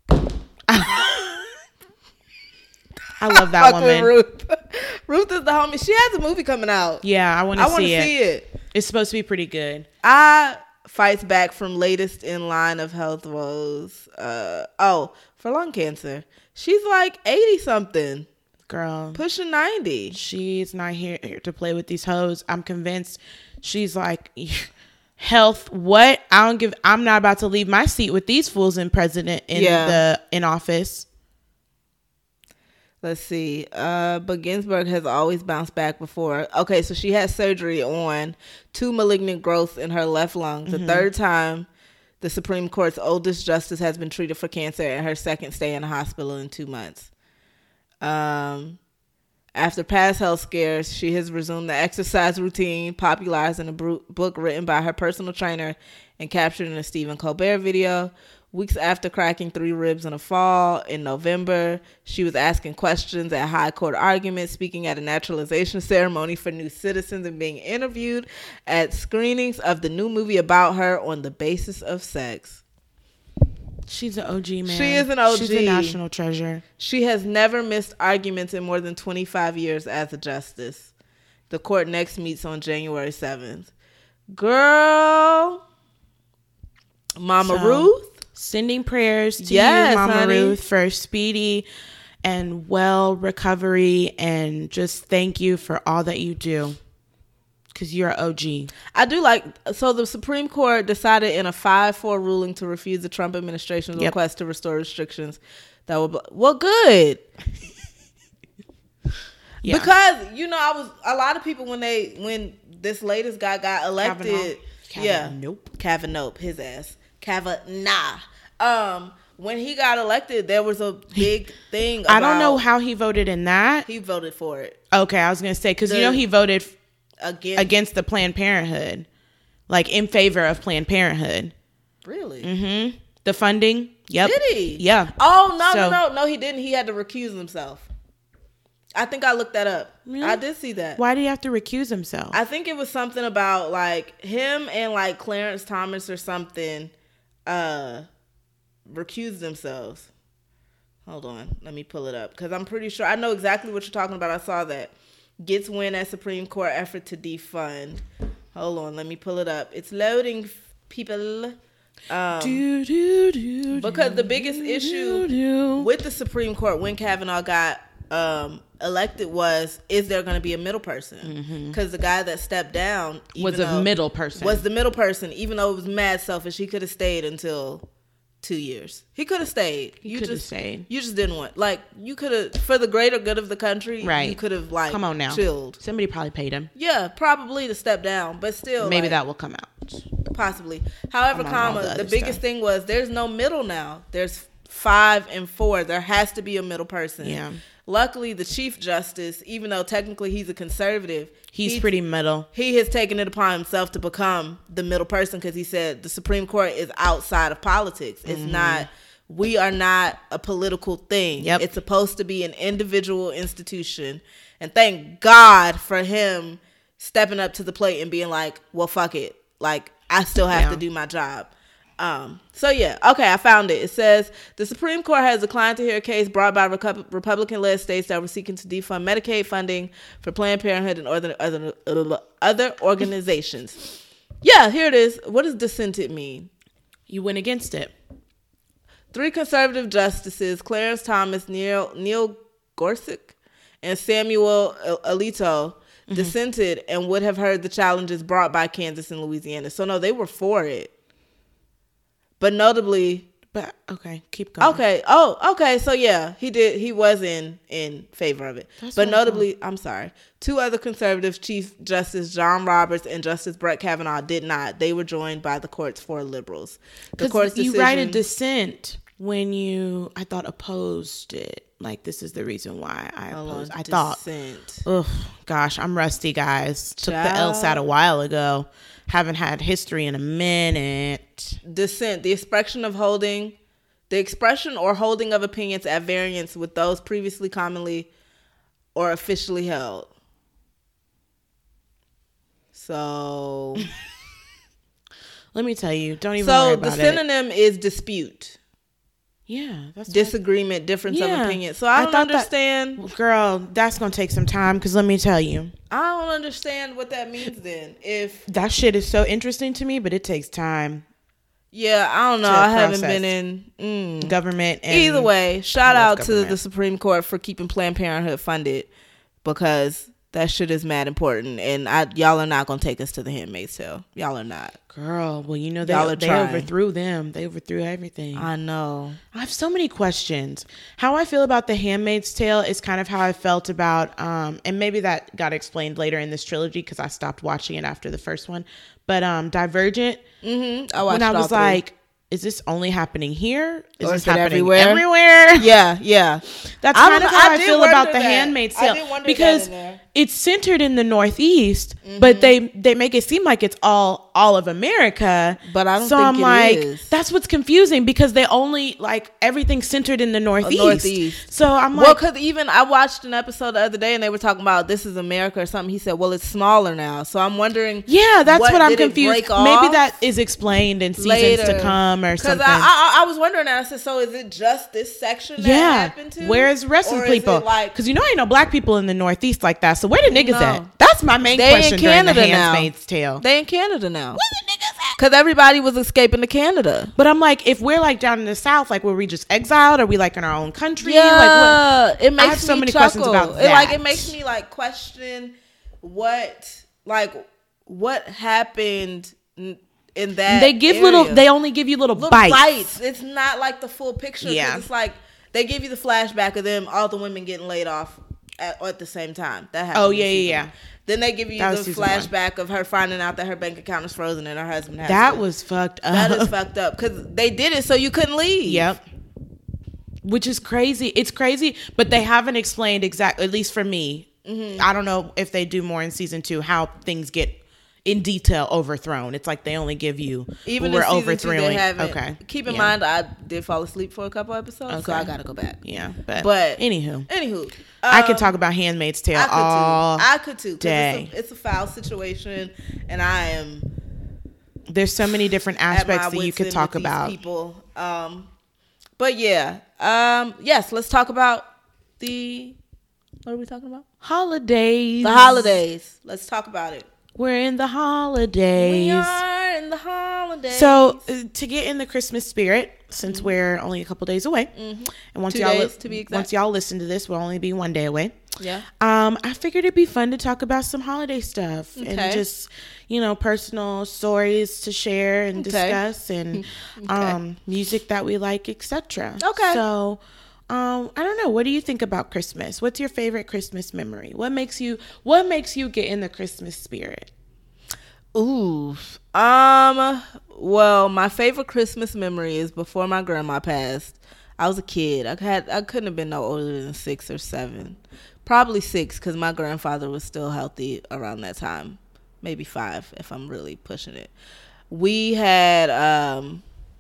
S2: I love that woman.
S1: Ruth is the homie. She has a movie coming out.
S2: Yeah, I want to see
S1: it.
S2: It's supposed to be pretty good.
S1: Fights back from latest in line of health woes. For lung cancer. She's like 80 something.
S2: Girl.
S1: Pushing 90.
S2: She's not here to play with these hoes. I'm convinced she's like, health, what? I'm not about to leave my seat with these fools in in office.
S1: Let's see. But Ginsburg has always bounced back before. Okay, so she had surgery on 2 malignant growths in her left lung. The third time the Supreme Court's oldest justice has been treated for cancer and her second stay in the hospital in 2 months. After past health scares, she has resumed the exercise routine popularized in a book written by her personal trainer and captured in a Stephen Colbert video. Weeks after cracking 3 ribs in a fall in November, she was asking questions at high court arguments, speaking at a naturalization ceremony for new citizens, and being interviewed at screenings of the new movie about her on the basis of sex.
S2: She's an OG, man.
S1: She is an OG.
S2: She's a national treasure.
S1: She has never missed arguments in more than 25 years as a justice. The court next meets on January 7th. Girl, Mama Ruth.
S2: Sending prayers to you, Mama honey. Ruth, for a speedy and well recovery, and just thank you for all that you do. Because you're an OG.
S1: I do like, so the Supreme Court decided in a 5-4 ruling to refuse the Trump administration's request to restore restrictions that were, well, good. Because, a lot of people when this latest guy got elected. Kavanaugh, his ass. Kavanaugh. When he got elected, there was a big thing about,
S2: I don't know how he voted in that.
S1: He voted for it.
S2: Okay, I was going to say, because he voted against the Planned Parenthood, like in favor of Planned Parenthood.
S1: Really?
S2: Mm-hmm. The funding. Yep.
S1: Did he?
S2: Yeah.
S1: Oh, no, he didn't. He had to recuse himself. I think I looked that up.
S2: Really?
S1: I did see that.
S2: Why did he have to recuse himself?
S1: I think it was something about like him and like Clarence Thomas or something recused themselves. Hold on. Let me pull it up because I'm pretty sure I know exactly what you're talking about. I saw that. Gets win at Supreme Court effort to defund. Hold on. Let me pull it up. It's loading, people. Because the biggest issue with the Supreme Court when Kavanaugh got elected is there going to be a middle person? Because the guy that stepped down
S2: was the middle person,
S1: even though it was mad selfish. He could have stayed until 2 years. He could have stayed. You just didn't want, like, you could have, for the greater good of the country, right? You could have, like, come on now, chilled.
S2: Somebody probably paid him.
S1: Yeah, probably to step down, but still,
S2: maybe that will come out.
S1: Possibly. However, the biggest thing was there's no middle now. There's 5 and 4. There has to be a middle person.
S2: Yeah.
S1: Luckily, the Chief Justice, even though technically he's a conservative,
S2: he's pretty middle. He
S1: has taken it upon himself to become the middle person because he said the Supreme Court is outside of politics. It's not we are not a political thing.
S2: Yep.
S1: It's supposed to be an individual institution. And thank God for him stepping up to the plate and being like, well, fuck it. Like, I still have to do my job. Okay, I found it. It says the Supreme Court has declined to hear a case brought by Republican-led states that were seeking to defund Medicaid funding for Planned Parenthood and other organizations. Yeah, here it is. What does dissented mean?
S2: You went against it.
S1: 3 conservative justices, Clarence Thomas, Neil Gorsuch, and Samuel Alito, dissented and would have heard the challenges brought by Kansas and Louisiana. So no, they were for it. But notably,
S2: okay, keep going.
S1: Okay. Oh, okay. So yeah, he was in favor of it. But notably, I'm sorry, 2 other conservatives, Chief Justice John Roberts and Justice Brett Kavanaugh, did not. They were joined by the court's 4 liberals. The court's decision,
S2: you write a dissent when you, I thought, opposed it. Like, this is the reason why I opposed. I thought, oh gosh, I'm rusty, guys. Took the LSAT a while ago. Haven't had history in a minute.
S1: Dissent, the expression or holding of opinions at variance with those previously commonly or officially held. So,
S2: let me tell you, don't even worry about it.
S1: So the synonym is dispute.
S2: Yeah, that's
S1: disagreement, difference of opinion. So I don't understand.
S2: Girl, that's going to take some time because let me tell you.
S1: I don't understand what that means then. If
S2: that shit is so interesting to me, but it takes time.
S1: Yeah, I don't know. I haven't been in
S2: government. And
S1: either way, shout out to the Supreme Court for keeping Planned Parenthood funded because that shit is mad important. And y'all are not going to take us to the Handmaid's Tale. Y'all are not.
S2: Girl, well, you know, they overthrew them. They overthrew everything.
S1: I know.
S2: I have so many questions. How I feel about The Handmaid's Tale is kind of how I felt about, and maybe that got explained later in this trilogy because I stopped watching it after the first one. But Divergent,
S1: I
S2: when I was like, is this only happening here? Is this happening
S1: everywhere? Yeah.
S2: That's kind of how I feel about The Handmaid's Tale because it's centered in the Northeast, but they make it seem like it's all of America.
S1: But I don't think it is.
S2: That's what's confusing because they only like everything's centered in the Northeast. So I'm like,
S1: well, because even I watched an episode the other day and they were talking about This Is America or something. He said, well, it's smaller now. So I'm wondering.
S2: Yeah, that's what I'm confused. Maybe that is explained in seasons to come or something.
S1: I was wondering that. I said, so is it just this section that happened to?
S2: Where is the rest of the people? Because you know ain't no black people in the Northeast like that. So where the niggas at? That's my main question during The Handmaid's Tale.
S1: They in Canada now. Where the niggas at? Because everybody was escaping to Canada.
S2: But I'm like, if we're like down in the South, like were we just exiled? Are we like in our own country?
S1: Yeah,
S2: like, it makes I have so many questions about that.
S1: It makes me like question what happened in that.
S2: They give area. They only give you little bites.
S1: It's not like the full picture. Yeah, it's like they give you the flashback of them, all the women getting laid off at the same time. That happened.
S2: Oh yeah.
S1: Then they give you the flashback of her finding out that her bank account is frozen and her husband has.
S2: That was fucked up.
S1: That is fucked up because they did it so you couldn't leave.
S2: Yep. Which is crazy. It's crazy, but they haven't explained exactly. At least for me, I don't know if they do more in season 2 how things get in detail overthrown. It's like they only give you
S1: even we're overthrowing. They haven't. Okay. Keep in mind, I did fall asleep for a couple episodes, so I gotta go back.
S2: Yeah, but anywho,
S1: I
S2: could talk about Handmaid's Tale
S1: I could too.
S2: Day.
S1: It's a foul situation, and
S2: there's so many different aspects that you could talk about.
S1: People, but yeah, yes. Let's talk about what are we talking about?
S2: Holidays.
S1: The holidays. Let's talk about it.
S2: We're in the holidays.
S1: We are in the holidays.
S2: So to get in the Christmas spirit, since we're only a couple days away, and once
S1: 2 days to be exact.
S2: Once y'all listen to this, we'll only be 1 day away.
S1: Yeah.
S2: I figured it'd be fun to talk about some holiday stuff and just personal stories to share and discuss and music that we like, etc.
S1: Okay.
S2: So. I don't know. What do you think about Christmas? What's your favorite Christmas memory? What makes you get in the Christmas spirit?
S1: Ooh. Well, my favorite Christmas memory is before my grandma passed. I was a kid. I couldn't have been no older than 6 or 7. Probably 6 because my grandfather was still healthy around that time. Maybe 5 if I'm really pushing it. We had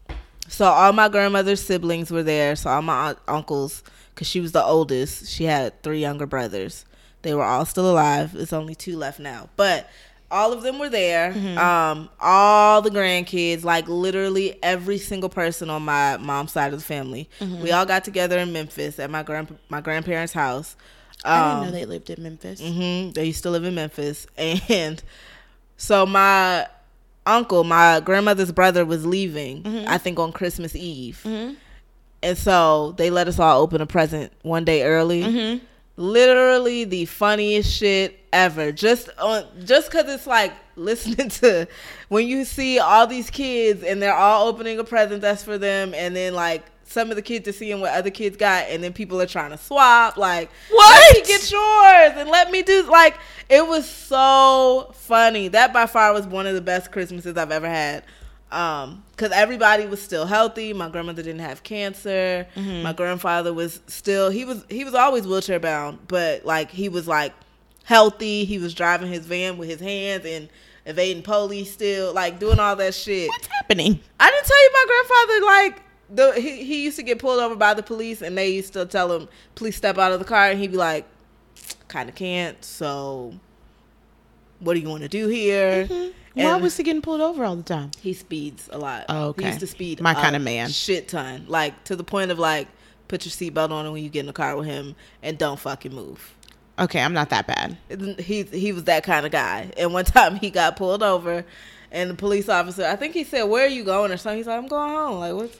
S1: So all my grandmother's siblings were there. So all my uncles, because she was the oldest, she had 3 younger brothers. They were all still alive. There's only 2 left now. But all of them were there. Mm-hmm. All the grandkids, like literally every single person on my mom's side of the family. Mm-hmm. We all got together in Memphis at my grandparents' house.
S2: I didn't know they lived in Memphis.
S1: Mm-hmm, they used to live in Memphis. And so my uncle, my grandmother's brother, was leaving, I think on Christmas Eve. Mm-hmm. And so they let us all open a present one day early. Mm-hmm. Literally the funniest shit ever. Just because it's like listening to when you see all these kids and they're all opening a present that's for them, and then like some of the kids are seeing what other kids got, and then people are trying to swap. Like, what? Let me get yours and let me do. Like, it was so funny. That by far was one of the best Christmases I've ever had. Because everybody was still healthy. My grandmother didn't have cancer. Mm-hmm. My grandfather was still, he was always wheelchair bound, but like he was like healthy. He was driving his van with his hands and evading police still, like doing all that shit.
S2: What's happening?
S1: I didn't tell you my grandfather, like he used to get pulled over by the police, and they used to tell him, please step out of the car, and he'd be like, kind of can't, so what do you want to do here?
S2: Mm-hmm. Why was he getting pulled over all the time?
S1: He speeds a lot.
S2: Oh, okay.
S1: He used to speed
S2: my kind of man.
S1: Shit ton. Like, to the point of, like, put your seatbelt on when you get in the car with him and don't fucking move.
S2: Okay, I'm not that bad.
S1: He was that kind of guy. And one time he got pulled over, and the police officer, I think he said, where are you going or something? He's like, I'm going home. Like,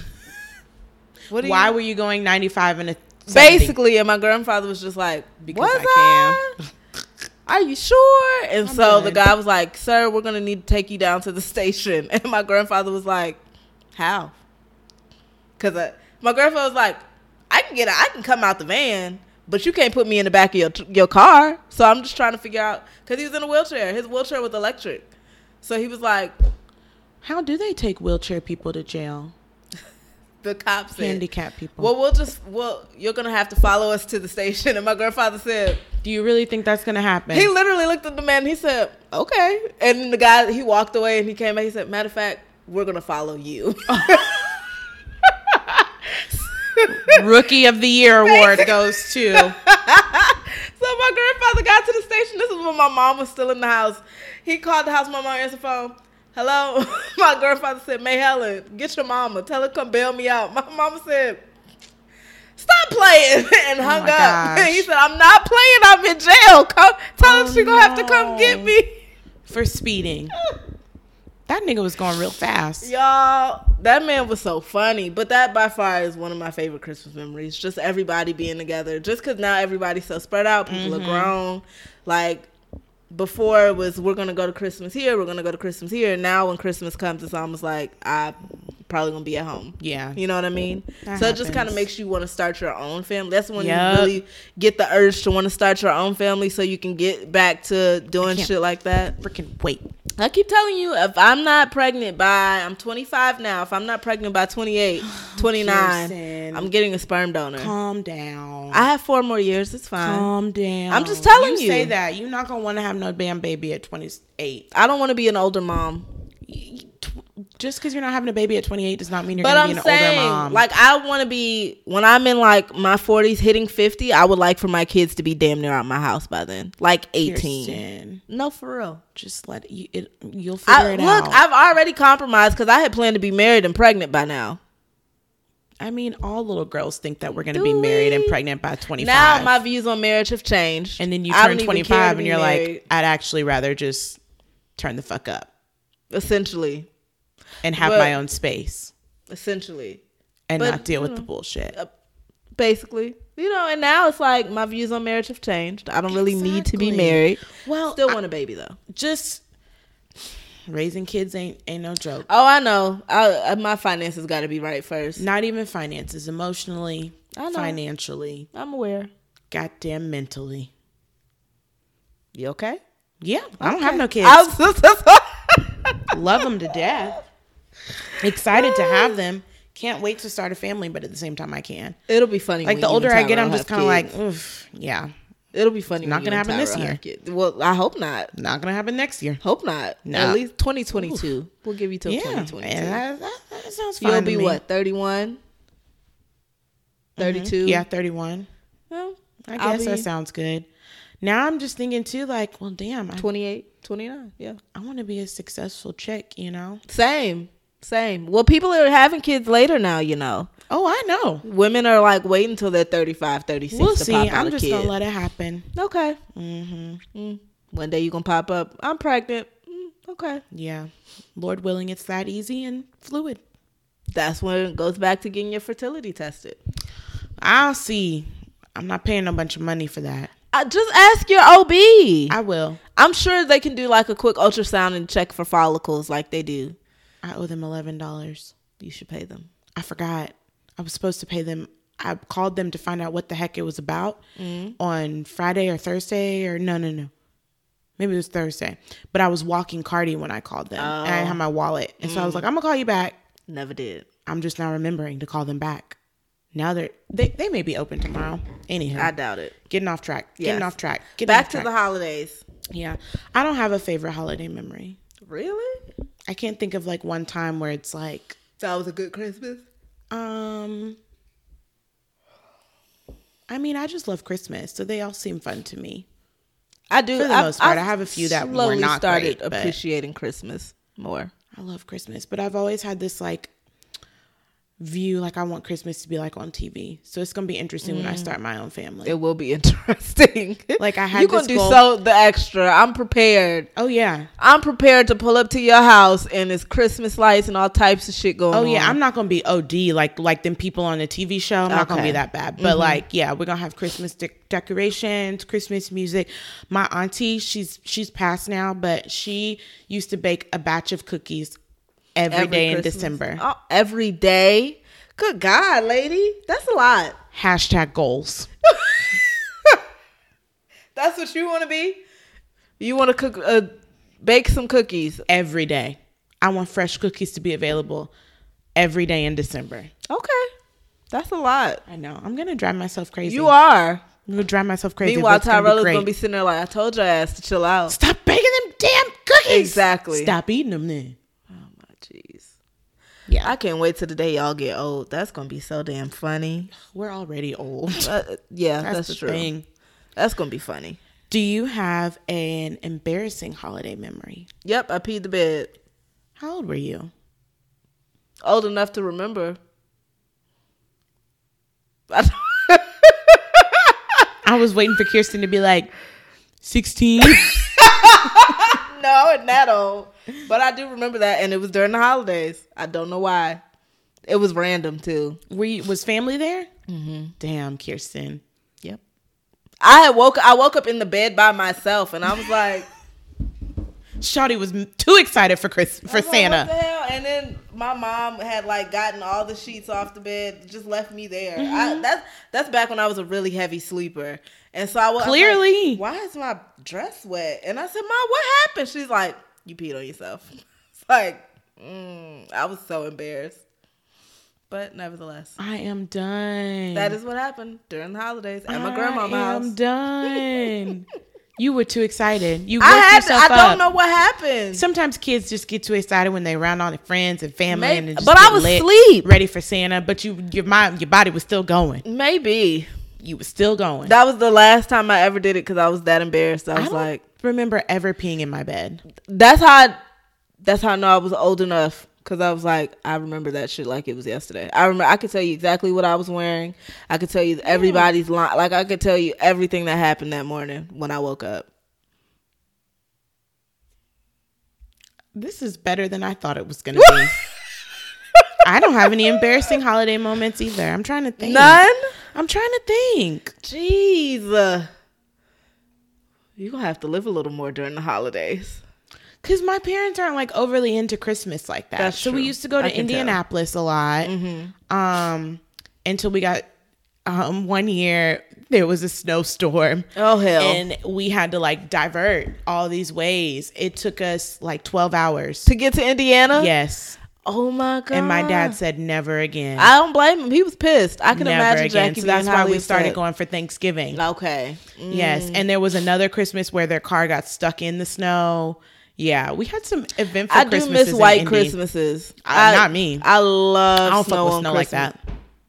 S2: why were you going 95 and a 70?
S1: Basically, and my grandfather was just like, because I can. Are you sure? And so the guy was like, sir, we're going to need to take you down to the station. And my grandfather was like, how? Because my grandfather was like, I can come out the van, but you can't put me in the back of your car. So I'm just trying to figure out, because he was in a wheelchair. His wheelchair was electric. So he was like,
S2: how do they take wheelchair people to jail?
S1: The cops said,
S2: handicapped people.
S1: Well, you're going to have to follow us to the station. And my grandfather said,
S2: do you really think that's going to happen?
S1: He literally looked at the man and he said, okay. And the guy, he walked away and he came back. He said, matter of fact, we're going to follow you.
S2: Rookie of the Year award goes to.
S1: So my grandfather got to the station. This is when my mom was still in the house. He called the house. My mom answered the phone. Hello. My grandfather said, May Helen, get your mama. Tell her come bail me out. My mama said, stop playing, and hung up. Gosh. He said, I'm not playing. I'm in jail. Tell her she's going to have to come get me.
S2: For speeding. That nigga was going real fast.
S1: Y'all, that man was so funny. But that by far is one of my favorite Christmas memories. Just everybody being together. Just because now everybody's so spread out. People are grown. Like, before it was, we're going to go to Christmas here. We're going to go to Christmas here. Now when Christmas comes, it's almost like, I'm probably going to be at home.
S2: Yeah.
S1: You know what I mean? So it just kind of makes you want to start your own family. That's when you really get the urge to want to start your own family so you can get back to doing shit like that.
S2: Freaking wait.
S1: I keep telling you, if I'm not pregnant I'm 25 now. If I'm not pregnant by 28, 29, Kirsten, I'm getting a sperm donor.
S2: Calm down.
S1: I have 4 more years. It's fine.
S2: Calm down.
S1: I'm just telling you.
S2: You say that. You're not going to want to have no damn baby at 28.
S1: I don't want to be an older mom.
S2: Just because you're not having a baby at 28 does not mean you're going to be an older mom.
S1: Like, I want to be, when I'm in like my 40s hitting 50, I would like for my kids to be damn near out my house by then. Like 18.
S2: Kirsten,
S1: no, for real.
S2: Just let you'll figure it out.
S1: Look, I've already compromised because I had planned to be married and pregnant by now.
S2: I mean, all little girls think that we're going to be married and pregnant by 25.
S1: Now my views on marriage have changed.
S2: And then you turn 25 and you're like, I'd actually rather just turn the fuck up.
S1: Essentially.
S2: And have my own space.
S1: Essentially.
S2: And not deal with the bullshit.
S1: Basically. You know, and now it's like my views on marriage have changed. I don't really need to be married. Well, still want a baby though.
S2: Just raising kids ain't no joke.
S1: Oh, I know. My finances got to be right first.
S2: Not even finances. Emotionally. Financially.
S1: I'm aware.
S2: Goddamn mentally.
S1: You okay?
S2: Yeah. I don't have no kids. Love them to death. Excited to have them. Can't wait to start a family, but at the same time I can.
S1: It'll be funny.
S2: Like the older I get, I'm just kind of like, oof, yeah.
S1: It'll be funny.
S2: Not gonna happen this year.
S1: Well, I hope not.
S2: Not gonna happen next year.
S1: Hope not.
S2: No.
S1: At least 2022. We'll give you till 2022.
S2: That sounds fine.
S1: You'll be what, 31? 32?
S2: Yeah, 31. Well, I guess that sounds good. Now I'm just thinking too, like, well, damn.
S1: 28, 29, yeah.
S2: I want to be a successful chick, you know?
S1: Same. Well, people are having kids later now, you know.
S2: Oh, I know.
S1: Women are like waiting until they're 35, 36
S2: we'll
S1: to
S2: see.
S1: pop out
S2: I'm just going to let it happen.
S1: Okay. One day you're going to pop up. I'm pregnant. Okay.
S2: Yeah. Lord willing, it's that easy and fluid.
S1: That's when it goes back to getting your fertility tested.
S2: I'll see. I'm not paying a bunch of money for that.
S1: Just ask your OB.
S2: I will.
S1: I'm sure they can do like a quick ultrasound and check for follicles like they do.
S2: I owe them $11.
S1: You should pay them.
S2: I forgot. I was supposed to pay them. I called them to find out what the heck it was about on Friday or Thursday or no. Maybe it was Thursday. But I was walking Cardi when I called them. And I had my wallet. And so I was like, I'm going to call you back.
S1: Never did.
S2: I'm just now remembering to call them back. Now they may be open tomorrow. Anyhow.
S1: I doubt it.
S2: Getting off track.
S1: Back to the holidays.
S2: Yeah. I don't have a favorite holiday memory.
S1: Really?
S2: I can't think of like one time where it's like.
S1: That was a good Christmas?
S2: I mean, I just love Christmas. So they all seem fun to me.
S1: I do.
S2: For the most part. I have a few that were not
S1: started
S2: great,
S1: appreciating Christmas more.
S2: I love Christmas, but I've always had this like view, like I want Christmas to be like on TV. So it's gonna be interesting when I start my own family.
S1: It will be interesting.
S2: Like I had
S1: you're gonna do so the extra. I'm prepared.
S2: Oh yeah,
S1: I'm prepared to pull up to your house and it's Christmas lights and all types of shit going on.
S2: Oh yeah, I'm not gonna be OD like them people on the TV show. I'm not gonna be that bad. But like yeah, we're gonna have Christmas decorations, Christmas music. My auntie, she's passed now, but she used to bake a batch of cookies every day Christmas. In December.
S1: Oh, every day? Good God, lady. That's a lot.
S2: # goals.
S1: That's what you want to be? You want to bake some cookies?
S2: Every day. I want fresh cookies to be available every day in December.
S1: Okay. That's a lot.
S2: I know. I'm going to drive myself crazy.
S1: You are.
S2: I'm going to drive myself crazy.
S1: Meanwhile, Tyrella's going to be sitting there like, I told your ass to chill out.
S2: Stop baking them damn cookies.
S1: Exactly.
S2: Stop eating them then.
S1: Jeez.
S2: Yeah.
S1: I can't wait till the day y'all get old. That's going to be so damn funny.
S2: We're already old.
S1: Yeah, that's true.
S2: Thing.
S1: That's going to be funny.
S2: Do you have an embarrassing holiday memory?
S1: Yep, I peed the bed.
S2: How old were you?
S1: Old enough to remember.
S2: I was waiting for Kirsten to be like, 16?
S1: No, I wasn't that old. But I do remember that, and it was during the holidays. I don't know why. It was random, too.
S2: Was family there? Mm-hmm. Damn, Kirsten.
S1: Yep. I woke up in the bed by myself, and I was like...
S2: Shawty was too excited for Santa.
S1: What the hell? And then my mom had like gotten all the sheets off the bed, just left me there. Mm-hmm. That's back when I was a really heavy sleeper, and so I was
S2: clearly.
S1: Like, why is my dress wet? And I said, Mom, what happened? She's like, you peed on yourself. It's like, I was so embarrassed, but nevertheless,
S2: I am done.
S1: That is what happened during the holidays at my grandma's house.
S2: I'm done. You were too excited. You
S1: I don't know what happened.
S2: Sometimes kids just get too excited when they're around all their friends and family.
S1: Maybe,
S2: and just
S1: but I was asleep,
S2: ready for Santa. But your body was still going.
S1: Maybe
S2: you were still going.
S1: That was the last time I ever did it because I was that embarrassed. I don't
S2: remember ever peeing in my bed.
S1: That's how I know I was old enough. Because I was like, I remember that shit like it was yesterday. I could tell you exactly what I was wearing. I could tell you everybody's line. Like, I could tell you everything that happened that morning when I woke up.
S2: This is better than I thought it was going to be. I don't have any embarrassing holiday moments either. I'm trying to think.
S1: None?
S2: I'm trying to think.
S1: Jeez. You're going to have to live a little more during the holidays.
S2: Because my parents aren't like overly into Christmas like that.
S1: That's
S2: so
S1: true.
S2: We used to go to Indianapolis a lot. Mm-hmm. Until we got 1 year there was a snowstorm.
S1: Oh hell.
S2: And we had to like divert all these ways. It took us like 12 hours.
S1: To get to Indiana?
S2: Yes.
S1: Oh my God.
S2: And my dad said never again.
S1: I don't blame him. He was pissed. I can imagine
S2: again.
S1: Jackie.
S2: So that's why we started going for Thanksgiving.
S1: Okay.
S2: Yes. And there was another Christmas where their car got stuck in the snow. Yeah, we had some eventful Christmases.
S1: I do miss white Christmases.
S2: Not me.
S1: I love
S2: I don't
S1: snow
S2: fuck with
S1: on
S2: snow
S1: Christmas.
S2: like that.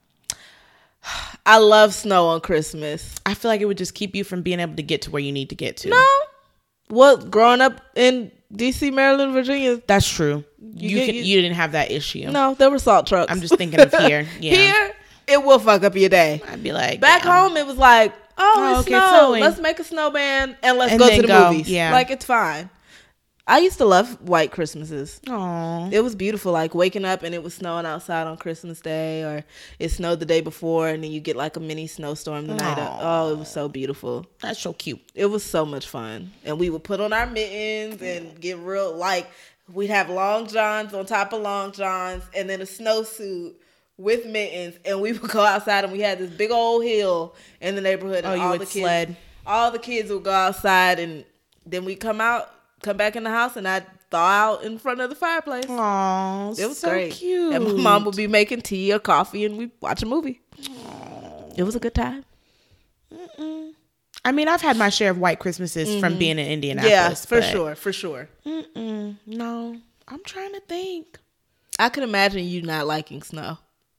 S1: I love snow on Christmas.
S2: I feel like it would just keep you from being able to get to where you need to get to.
S1: No. Well, growing up in DC, Maryland, Virginia.
S2: That's true. You didn't have that issue.
S1: No, there were salt trucks.
S2: I'm just thinking of here. Yeah.
S1: Here, it will fuck up your day.
S2: I'd be like,
S1: back home, it was like, it's
S2: okay,
S1: snow.
S2: snowing.
S1: Let's make a snowman and let's go to the movies.
S2: Yeah.
S1: Like, it's fine. I used to love white Christmases.
S2: Aww.
S1: It was beautiful, like waking up and it was snowing outside on Christmas Day, or it snowed the day before and then you get like a mini snowstorm the night up. Oh, it was so beautiful.
S2: That's so cute.
S1: It was so much fun. And we would put on our mittens and get real, like, we'd have long johns on top of long johns and then a snowsuit with mittens, and we would go outside and we had this big old hill in the neighborhood. And
S2: you would sled.
S1: All the kids would go outside, and then we'd come back in the house, and I'd thaw out in front of the fireplace.
S2: Aww,
S1: it was
S2: so
S1: great.
S2: Cute.
S1: And my mom would be making tea or coffee, and we'd watch a movie. Aww. It was a good time.
S2: Mm-mm. I mean, I've had my share of white Christmases from being in Indianapolis.
S1: Yeah, for sure.
S2: No, I'm trying to think.
S1: I could imagine you not liking snow.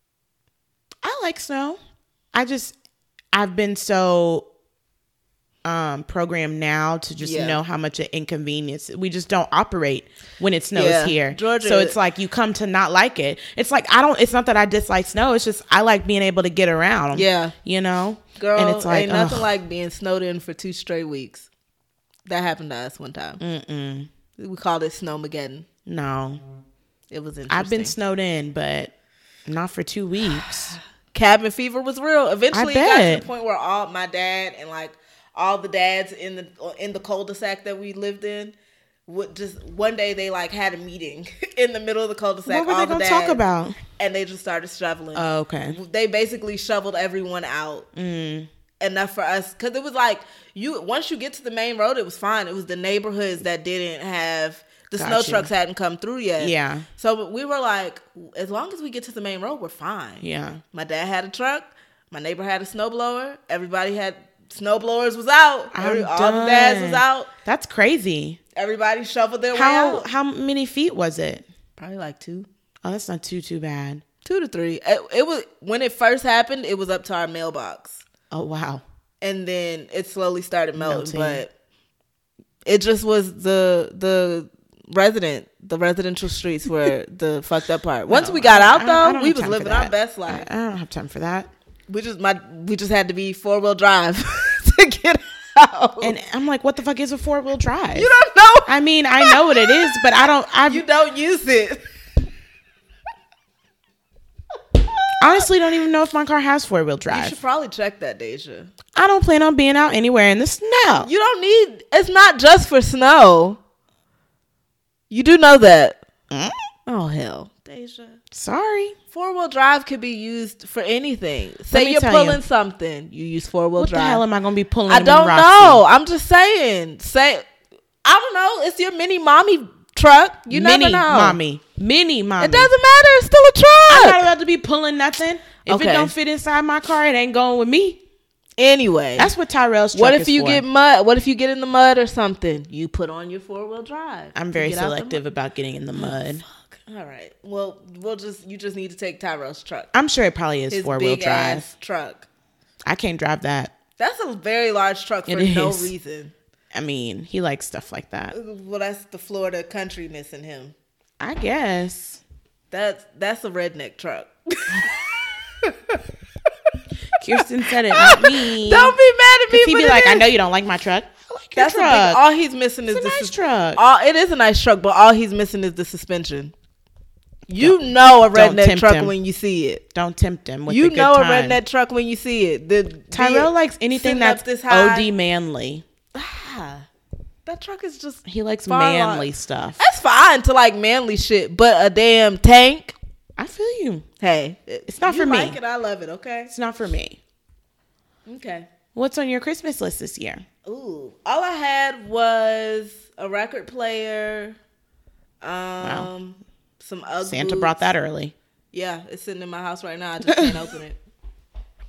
S2: I like snow. I've been so programmed now to just know how much an inconvenience. We just don't operate when it snows here.
S1: Georgia.
S2: So it's like you come to not like it. It's like it's not that I dislike snow. It's just I like being able to get around.
S1: Yeah.
S2: You know?
S1: Girl,
S2: and it's like,
S1: ain't nothing like being snowed in for 2 straight weeks. That happened to us one time. We called it Snowmageddon.
S2: No.
S1: It was interesting.
S2: I've been snowed in, but not for 2 weeks.
S1: Cabin fever was real. Eventually, it got to the point where all my dad and like all the dads in the cul-de-sac that we lived in would just one day they like had a meeting in the middle of the cul-de-sac.
S2: What were they gonna talk about?
S1: And they just started shoveling.
S2: Oh, okay.
S1: They basically shoveled everyone out. Enough for us, because it was like once you get to the main road, it was fine. It was the neighborhoods that didn't have. The snow trucks hadn't come through yet. Yeah. So we were like, as long as we get to the main road, we're fine. Yeah. My dad had a truck. My neighbor had a snowblower. Everybody had snowblowers was out. All the dads was out.
S2: That's crazy.
S1: Everybody shoveled their way out.
S2: How many feet was it?
S1: Probably like 2.
S2: Oh, that's not too bad.
S1: 2 to 3. It was when it first happened. It was up to our mailbox.
S2: Oh, wow.
S1: And then it slowly started melting. But it just was the residential streets were the fucked up part. Once we got out though, we was living our best life.
S2: I don't have time for that.
S1: We just had to be 4-wheel drive to get out.
S2: And I'm like, what the fuck is a 4-wheel drive?
S1: You don't know?
S2: I mean, I know what it is, but you
S1: don't use it.
S2: Honestly, don't even know if my car has 4-wheel drive.
S1: You should probably check that, Deja.
S2: I don't plan on being out anywhere in the snow.
S1: You don't need. It's not just for snow. You do know that. Oh, hell. Deja.
S2: Sorry.
S1: 4-wheel drive could be used for anything. Say you're pulling something. You use 4-wheel drive.
S2: What the hell am I going to be pulling?
S1: I don't know. I'm just saying. I don't know. It's your mini mommy truck. You never know.
S2: Mini mommy.
S1: It doesn't matter. It's still a truck.
S2: I'm not about to be pulling nothing. If it don't fit inside my car, it ain't going with me.
S1: Anyway,
S2: that's what Tyrell's truck
S1: What if you get mud? What if you get in the mud or something? You put on your 4-wheel drive.
S2: I'm very selective about getting in the mud.
S1: All right. Well, you just need to take Tyrell's truck.
S2: I'm sure it probably is 4-wheel drive.
S1: Ass truck.
S2: I can't drive that.
S1: That's a very large truck for no reason.
S2: I mean, he likes stuff like that.
S1: Well, that's the Florida countryness in him.
S2: I guess.
S1: That's a redneck truck.
S2: Kirsten said it, not me.
S1: Don't be mad at me.
S2: He'd be like, I know you don't like my truck. I like your truck.
S1: All he's missing is
S2: a nice truck.
S1: It is a nice truck, but all he's missing is the suspension. You know a redneck truck when you see it.
S2: Don't tempt him with
S1: a
S2: redneck
S1: truck when you see it.
S2: Tyrell likes anything that's OD manly.
S1: That truck is just...
S2: He likes manly stuff.
S1: That's fine to like manly shit, but a damn tank...
S2: I feel you.
S1: Hey,
S2: it's not for me.
S1: You like it, I love it, okay?
S2: It's not for me.
S1: Okay.
S2: What's on your Christmas list this year?
S1: Ooh, all I had was a record player, wow. Some Ugg
S2: Santa
S1: boots.
S2: brought that early.
S1: Yeah, it's sitting in my house right now. I just can't open it.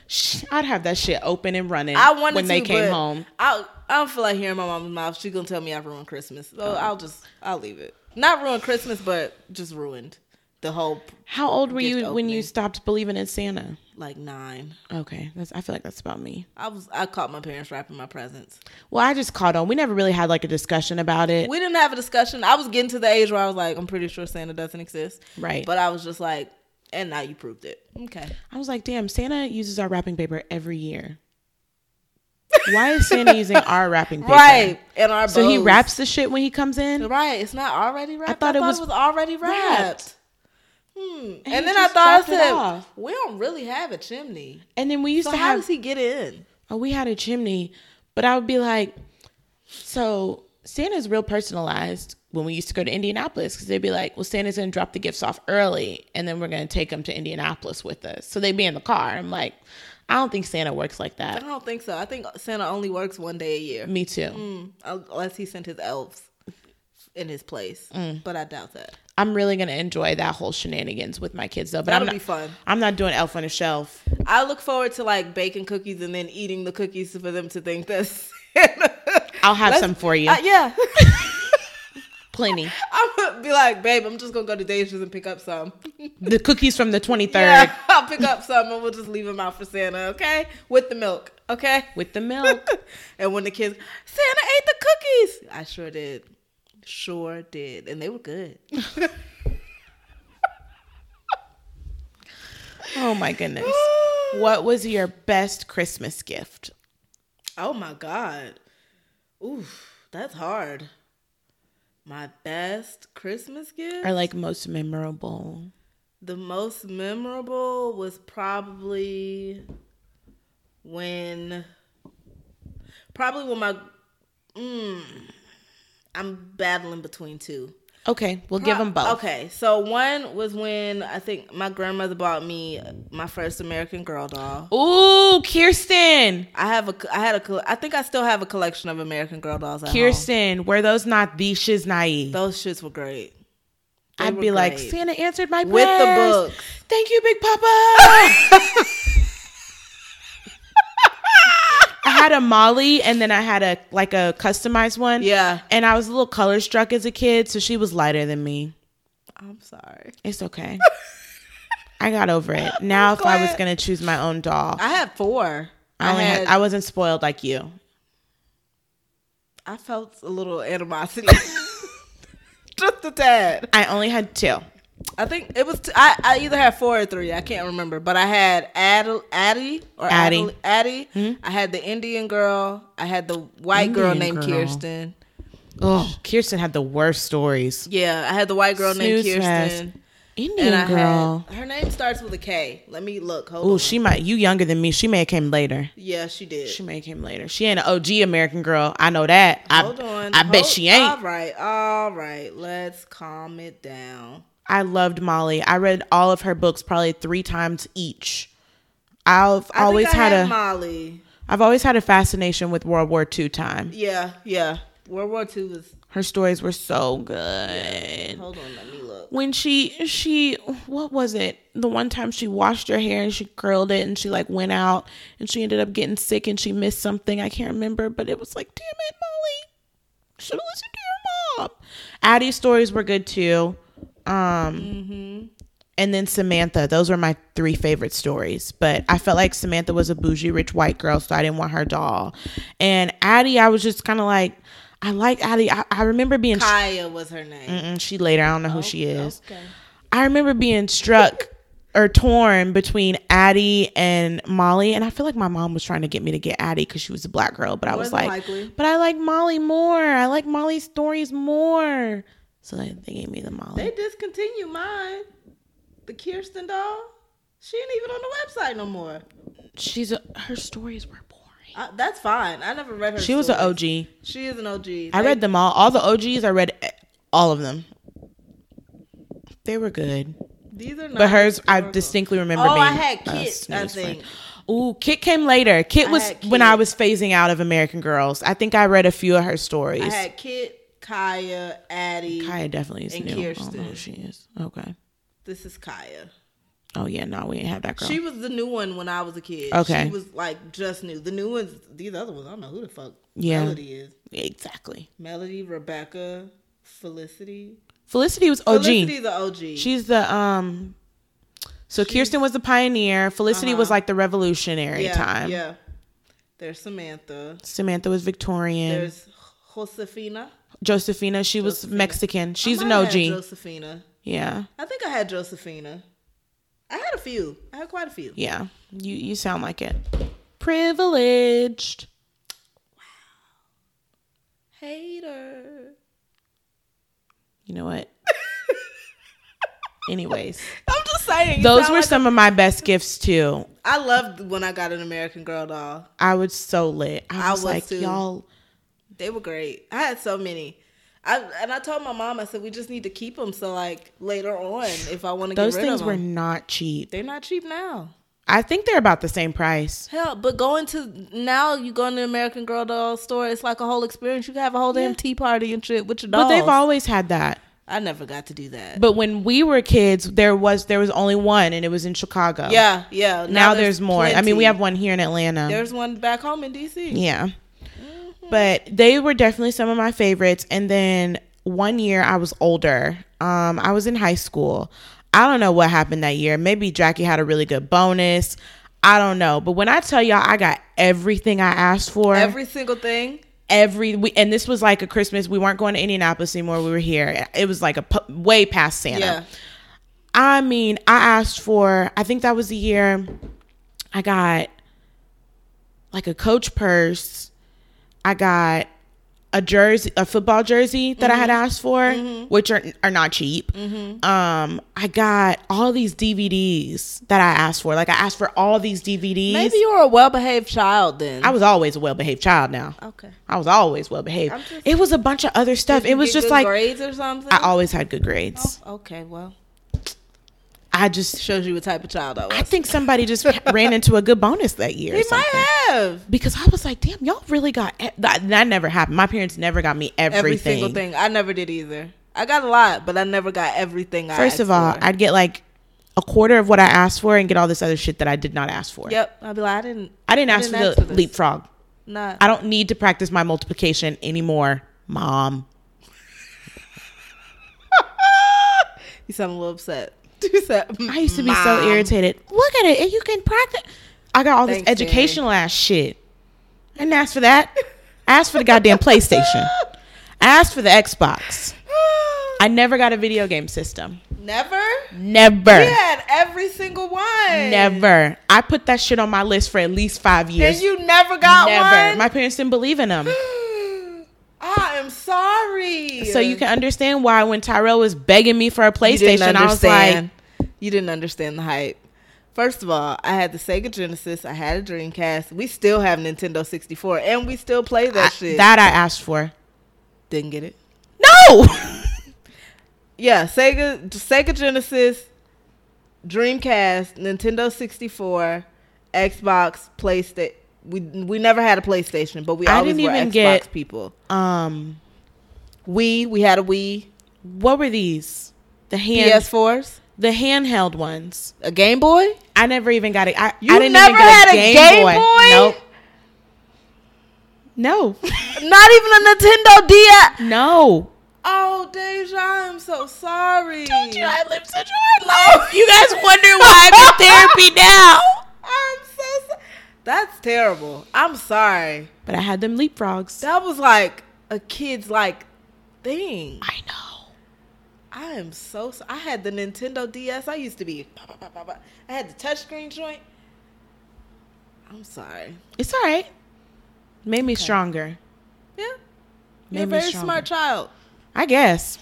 S2: I'd have that shit open and running when they came home.
S1: I don't feel like hearing my mom's mouth. She's gonna tell me I ruined Christmas. So I'll leave it. Not ruined Christmas, but just ruined the whole.
S2: How old were you when you stopped believing in Santa?
S1: Like 9.
S2: Okay, I feel like that's about me.
S1: I caught my parents wrapping my presents.
S2: Well, I just caught on. We never really had like a discussion about it.
S1: We didn't have a discussion. I was getting to the age where I was like, I'm pretty sure Santa doesn't exist.
S2: Right.
S1: But I was just like, and now you proved it. Okay.
S2: I was like, damn, Santa uses our wrapping paper every year. Why is Santa using our wrapping paper?
S1: Right. And our bows.
S2: So he wraps the shit when he comes in?
S1: Right. It's not already wrapped.
S2: I thought it was
S1: already wrapped. And then I said, we don't really have a chimney.
S2: And then we used to have.
S1: How does he get in?
S2: Oh, we had a chimney. But I would be like, so Santa's real personalized when we used to go to Indianapolis, because they'd be like, well, Santa's going to drop the gifts off early and then we're going to take them to Indianapolis with us. So they'd be in the car. I'm like, I don't think Santa works like that.
S1: I don't think so. I think Santa only works one day a year.
S2: Me too.
S1: Unless he sent his elves in his place. But I doubt that.
S2: I'm really going to enjoy that whole shenanigans with my kids, though. But
S1: That'll be fun.
S2: I'm not doing Elf on a Shelf.
S1: I look forward to like baking cookies and then eating the cookies for them to think this.
S2: I'll have some for you.
S1: Yeah.
S2: Plenty.
S1: I'm going to be like, babe, I'm just going to go to Dacia's and pick up some.
S2: The cookies from the 23rd.
S1: Yeah, I'll pick up some and we'll just leave them out for Santa, okay? With the milk, okay?
S2: With the milk.
S1: And when the kids, Santa ate the cookies. I sure did. Sure did. And they were good.
S2: Oh my goodness. What was your best Christmas gift?
S1: Oh my God. Oof, that's hard. My best Christmas gift?
S2: Or like most memorable?
S1: The most memorable was probably when my I'm battling between two.
S2: Okay, we'll give them both.
S1: Okay, so one was when I think my grandmother bought me my first American Girl doll.
S2: Ooh, Kirsten!
S1: I think I still have a collection of American Girl dolls at
S2: Kirsten,
S1: home.
S2: were those not the shiz naive?
S1: Those shits were great.
S2: I'd be great. Like, Santa answered my prayers.
S1: With the book.
S2: Thank you, Big Papa. I had a Molly, and then I had a customized one.
S1: Yeah.
S2: And I was a little color struck as a kid, so she was lighter than me.
S1: I'm sorry.
S2: It's okay. I got over it. Now, if I was going to choose my own doll.
S1: I had 4.
S2: I wasn't spoiled like you.
S1: I felt a little animosity. Just a tad.
S2: I only had 2.
S1: I think it was. I either had 4 or 3. I can't remember. But I had Addie.
S2: Mm-hmm.
S1: I had the Indian girl. I had the white girl named Kirsten.
S2: Oh, Kirsten had the worst stories.
S1: Yeah, I had the white girl named Kirsten.
S2: Indian girl.
S1: Her name starts with a K. Let me look.
S2: Oh, she might. You younger than me. She may have came later.
S1: Yeah, she did.
S2: She may have came later. She ain't an OG American Girl. I know that.
S1: Hold on.
S2: I bet she ain't.
S1: All right. Let's calm it down.
S2: I loved Molly. I read all of her books probably 3 times each. I've always had
S1: Molly.
S2: I've always had a fascination with World War II time.
S1: Yeah. World War II was.
S2: Her stories were so good.
S1: Yeah. Hold on, let me look.
S2: When she what was it? The one time she washed her hair and she curled it and she went out and she ended up getting sick and she missed something. I can't remember, but it was like, damn it, Molly. Should have listened to your mom. Addie's stories were good too. And then Samantha. Those were my 3 favorite stories. But I felt like Samantha was a bougie, rich white girl, so I didn't want her doll. And Addie, I was just kind of like, I like Addie. I remember being...
S1: Kaya was her name.
S2: She later. I don't know who she is.
S1: Okay.
S2: I remember being struck or torn between Addie and Molly. And I feel like my mom was trying to get me to get Addie because she was a black girl. But I was like, but I like Molly more. I like Molly's stories more. So they gave me the Molly.
S1: They discontinued mine. The Kirsten doll. She ain't even on the website no more.
S2: Her stories were boring.
S1: That's fine. I never read her.
S2: She was an OG.
S1: She is an OG.
S2: I read them all. All the OGs, I read all of them. They were good.
S1: These are not.
S2: But hers, I distinctly remember being.
S1: I had Kit, I think.
S2: Ooh, Kit came later. Kit was when I was phasing out of American Girls. I think I read a few of her stories.
S1: I had Kit, Kaya, Addie.
S2: Kaya definitely is
S1: and
S2: new.
S1: Kirsten.
S2: I don't know who she is. Okay.
S1: This is Kaya.
S2: Oh yeah, no, we ain't have that girl.
S1: She was the new one when I was a kid.
S2: Okay.
S1: She was like just new. The new ones, these other ones, I don't know who the fuck Melody is.
S2: Exactly.
S1: Melody, Rebecca, Felicity.
S2: Felicity was OG.
S1: Felicity the OG.
S2: She's the So Kirsten was the pioneer. Felicity was like the revolutionary time.
S1: Yeah. There's Samantha.
S2: Samantha was Victorian.
S1: There's
S2: Josephina. She was Mexican. She's an OG.
S1: Josephina.
S2: Yeah.
S1: I think I had Josephina. I had a few. I had quite a few.
S2: Yeah. You sound like it. Privileged.
S1: Wow. Hater.
S2: You know what? Anyways.
S1: I'm just saying.
S2: Those were some of my best gifts too.
S1: I loved when I got an American Girl doll.
S2: I was so lit. I was like, too. Y'all.
S1: They were great. I had so many. I told my mom, I said, we just need to keep them. So like later on, if I want to get rid of them.
S2: Those things were not cheap.
S1: They're not cheap now.
S2: I think they're about the same price.
S1: Hell, but now you go in the American Girl doll store, it's like a whole experience. You can have a whole damn tea party and shit with your dolls.
S2: But they've always had that.
S1: I never got to do that.
S2: But when we were kids, there was only one, and it was in Chicago.
S1: Yeah.
S2: Now there's more.
S1: Plenty.
S2: I mean, we have one here in Atlanta.
S1: There's one back home in DC.
S2: Yeah. Mm-hmm. But they were definitely some of my favorites. And then one year I was older. I was in high school. I don't know what happened that year. Maybe Jackie had a really good bonus. I don't know. But when I tell y'all I got everything I asked for.
S1: Every single thing.
S2: And this was like a Christmas. We weren't going to Indianapolis anymore. We were here. It was like way past Santa. Yeah. I mean, I asked for, I think that was the year I got like a Coach purse. I got a football jersey that I had asked for, which are not cheap. I got all these DVDs that I asked for. Like I asked for all these DVDs.
S1: Maybe you were a well-behaved child then.
S2: I was always a well-behaved child now.
S1: Okay.
S2: I was always well-behaved. It was a bunch of other stuff. It was just like
S1: grades or something.
S2: I always had good grades.
S1: Oh, okay, well.
S2: I just
S1: shows you what type of child I was.
S2: I think somebody just ran into a good bonus that year.
S1: They might have.
S2: Because I was like, damn, y'all really got that never happened. My parents never got me everything.
S1: Every single thing. I never did either. I got a lot, but I never got everything
S2: First of all, I'd get like a quarter of what I asked for and get all this other shit that I did not ask for.
S1: Yep. I'd be like, I didn't
S2: ask for the leapfrog.
S1: Nah.
S2: I don't need to practice my multiplication anymore, Mom.
S1: You sound a little upset.
S2: I used to be so irritated. Look at it, and you can practice. I got all this educational ass shit. I didn't ask for that. I asked for the goddamn PlayStation. I asked for the Xbox. I never got a video game system.
S1: Never.
S2: We
S1: had every single one.
S2: Never. I put that shit on my list for at least 5 years.
S1: And you never got one?
S2: My parents didn't believe in them.
S1: I am sorry.
S2: So you can understand why when Tyrell was begging me for a PlayStation, I was like...
S1: You didn't understand the hype. First of all, I had the Sega Genesis. I had a Dreamcast. We still have Nintendo 64. And we still play that shit.
S2: That I asked for.
S1: Didn't get it.
S2: No!
S1: Yeah, Sega Genesis, Dreamcast, Nintendo 64, Xbox, PlayStation. We never had a PlayStation, but we always were Xbox people. We had a Wii.
S2: What were these? The
S1: PS4s?
S2: The handheld ones.
S1: A Game Boy?
S2: I never even got it. I
S1: didn't never even get a Game Boy?
S2: Nope. No.
S1: Not even a Nintendo DS?
S2: No.
S1: Oh, Deja, I'm so sorry.
S2: Told you I lived such a hard life. You guys wonder why I'm in therapy now.
S1: I'm so sorry. That's terrible. I'm sorry.
S2: But I had them leapfrogs.
S1: That was like a kid's thing.
S2: I know.
S1: I am so sorry. I had the Nintendo DS. I used to be... I had the touchscreen joint. I'm sorry.
S2: It's all right. Made me stronger.
S1: Yeah. You're a very smart child.
S2: I guess.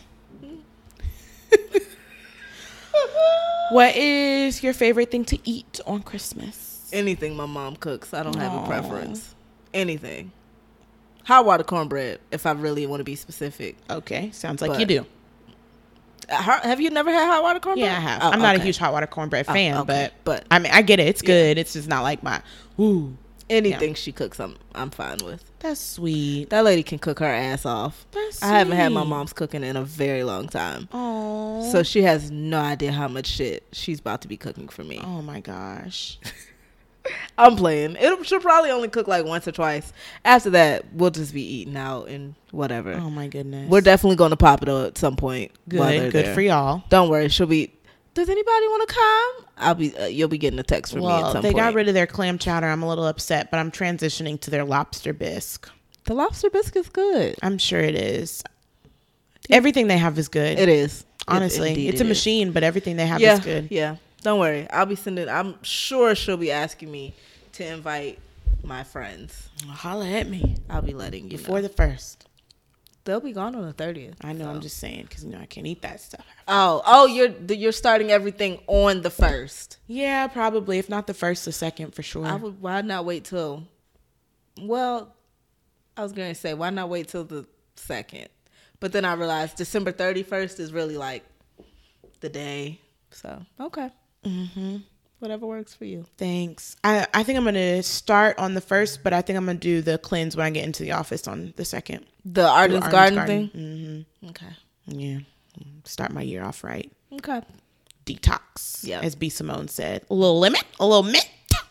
S2: What is your favorite thing to eat on Christmas?
S1: Anything my mom cooks. I don't have a preference. Anything. Hot water cornbread, if I really want to be specific.
S2: Okay. Sounds like you do.
S1: Have you never had hot water cornbread?
S2: Yeah, I have. I'm not a huge hot water cornbread fan, but I mean, I get it. It's good. It's just not like my, ooh.
S1: Anything she cooks, I'm fine with.
S2: That's sweet.
S1: That lady can cook her ass off.
S2: That's sweet.
S1: I haven't had my mom's cooking in a very long time.
S2: Oh.
S1: So she has no idea how much shit she's about to be cooking for me.
S2: Oh my gosh.
S1: I'm playing. She'll probably only cook like once or twice. After that, we'll just be eating out and whatever.
S2: Oh my goodness.
S1: We're definitely going to pop it at some point.
S2: Good there. For y'all.
S1: Don't worry. She'll be, does anybody want to come? You'll be getting a text from me at some point.
S2: They got rid of their clam chowder. I'm a little upset, but I'm transitioning to their lobster bisque.
S1: The lobster bisque is good.
S2: I'm sure it is. Everything they have is good.
S1: It is.
S2: Honestly, it's a machine, but everything they have is good.
S1: Yeah. Don't worry. I'm sure she'll be asking me to invite my friends.
S2: Well, holla at me.
S1: I'll be letting you
S2: before
S1: know.
S2: the 1st.
S1: They'll be gone on the 30th.
S2: I know. So. I'm just saying because I can't eat that stuff.
S1: Oh, you're starting everything on the 1st.
S2: Yeah, probably. If not the 1st, the 2nd for sure.
S1: Why not wait till? Well, I was going to say why not wait till the 2nd, but then I realized December 31st is really like the day. So okay.
S2: Mm-hmm.
S1: Whatever works for you.
S2: Thanks. I think I'm going to start on the 1st, but I think I'm going to do the cleanse when I get into the office on the 2nd.
S1: The Arden's Garden thing?
S2: Mm-hmm.
S1: Okay.
S2: Yeah. Start my year off right.
S1: Okay.
S2: Detox. Yeah. As B. Simone said. A little limit. A little mint.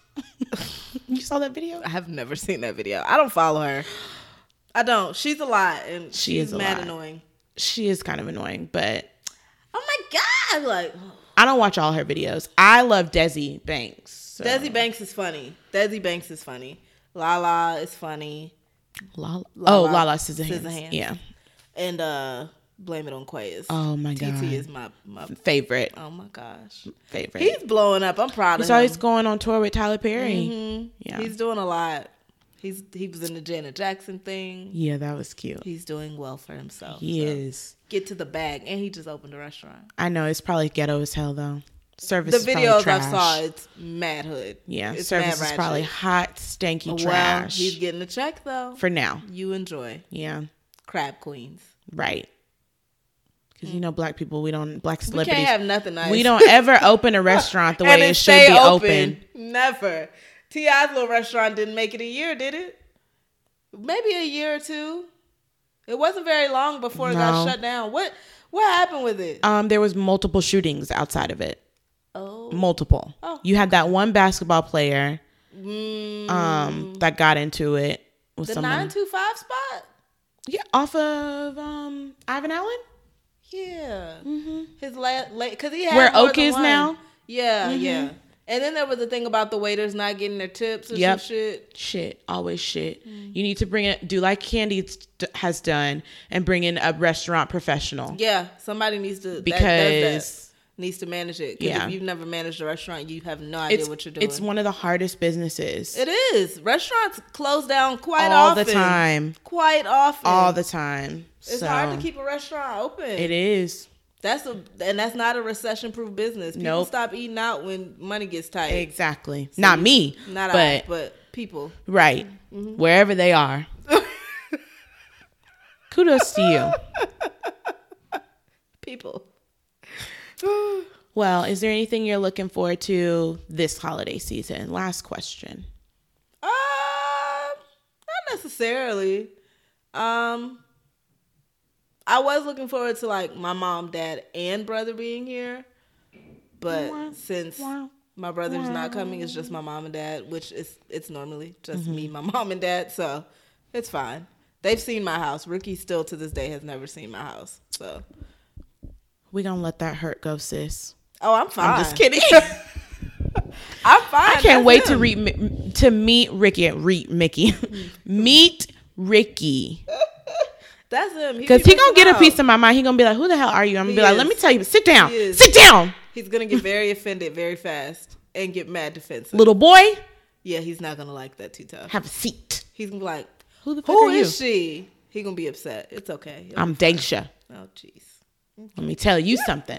S2: You saw that video?
S1: I have never seen that video. I don't follow her. I don't. She's a lot. And she's mad annoying.
S2: She is kind of annoying, but.
S1: Oh my God. Like.
S2: I don't watch all her videos. I love Desi Banks. So.
S1: Desi Banks is funny. Lala is funny.
S2: Lala Scissorhands. Yeah.
S1: And Blame It on Quay is.
S2: Oh my God.
S1: TT is my
S2: favorite.
S1: Oh my gosh.
S2: Favorite.
S1: He's blowing up. I'm proud of him.
S2: He's always going on tour with Tyler Perry.
S1: Mm-hmm. Yeah. He's doing a lot. He was in the Janet Jackson thing.
S2: Yeah, that was cute.
S1: He's doing well for himself.
S2: He is.
S1: Get to the bag. And he just opened a restaurant.
S2: I know. It's probably ghetto as hell, though. Service
S1: the videos I saw, it's mad hood.
S2: Yeah,
S1: it's
S2: service is probably hot, stanky trash.
S1: Well, he's getting a check, though.
S2: For now.
S1: You enjoy.
S2: Yeah.
S1: Crab queens.
S2: Right. Because, black people, black celebrities. We
S1: can't have nothing nice.
S2: We don't ever open a restaurant the way it should be open.
S1: Never. T.I.'s little restaurant didn't make it a year, did it? Maybe a year or two. It wasn't very long before it got shut down. What happened with it?
S2: There was multiple shootings outside of it.
S1: Oh.
S2: Multiple. Oh. You had that one basketball player that got into it with
S1: the 925 spot?
S2: Yeah, off of Ivan Allen?
S1: Yeah.
S2: Mm-hmm.
S1: His because he had
S2: where Oak is now?
S1: Yeah, yeah. And then there was the thing about the waiters not getting their tips or some shit.
S2: Shit. Always shit. Mm. You need to do like Candy has done and bring in a restaurant professional.
S1: Yeah. Somebody needs to.
S2: Because.
S1: Needs to manage it. Because if you've never managed a restaurant, you have no idea what you're doing.
S2: It's one of the hardest businesses.
S1: It is. Restaurants close down quite often.
S2: All the time.
S1: Quite often.
S2: All the time.
S1: It's hard to keep a restaurant open.
S2: It is.
S1: And that's not a recession-proof business. People stop eating out when money gets tight.
S2: Exactly. So not me.
S1: Not I, but people.
S2: Right. Mm-hmm. Wherever they are. Kudos to you.
S1: People.
S2: Well, is there anything you're looking forward to this holiday season? Last question.
S1: Not necessarily. I was looking forward to like my mom, dad, and brother being here, but since my brother's not coming, it's just my mom and dad, which it's normally just me, my mom, and dad, so it's fine. They've seen my house. Ricky still to this day has never seen my house, so
S2: we gonna let that hurt go, sis.
S1: Oh, I'm fine.
S2: I'm just kidding.
S1: I'm fine.
S2: I can't wait to meet Ricky. Meet Ricky.
S1: That's him.
S2: Because he gonna get a piece of my mind. He gonna be like, "Who the hell are you?" I'm gonna be like, "Let me tell you. Sit down. Sit down."
S1: He's gonna get very offended very fast and get mad defensive.
S2: Little boy.
S1: Yeah, he's not gonna like that too tough.
S2: Have a seat.
S1: He's gonna be like,
S2: "Who is
S1: she?" He gonna be upset. It's okay.
S2: I'm Daisha.
S1: Oh, jeez.
S2: Let me tell you something.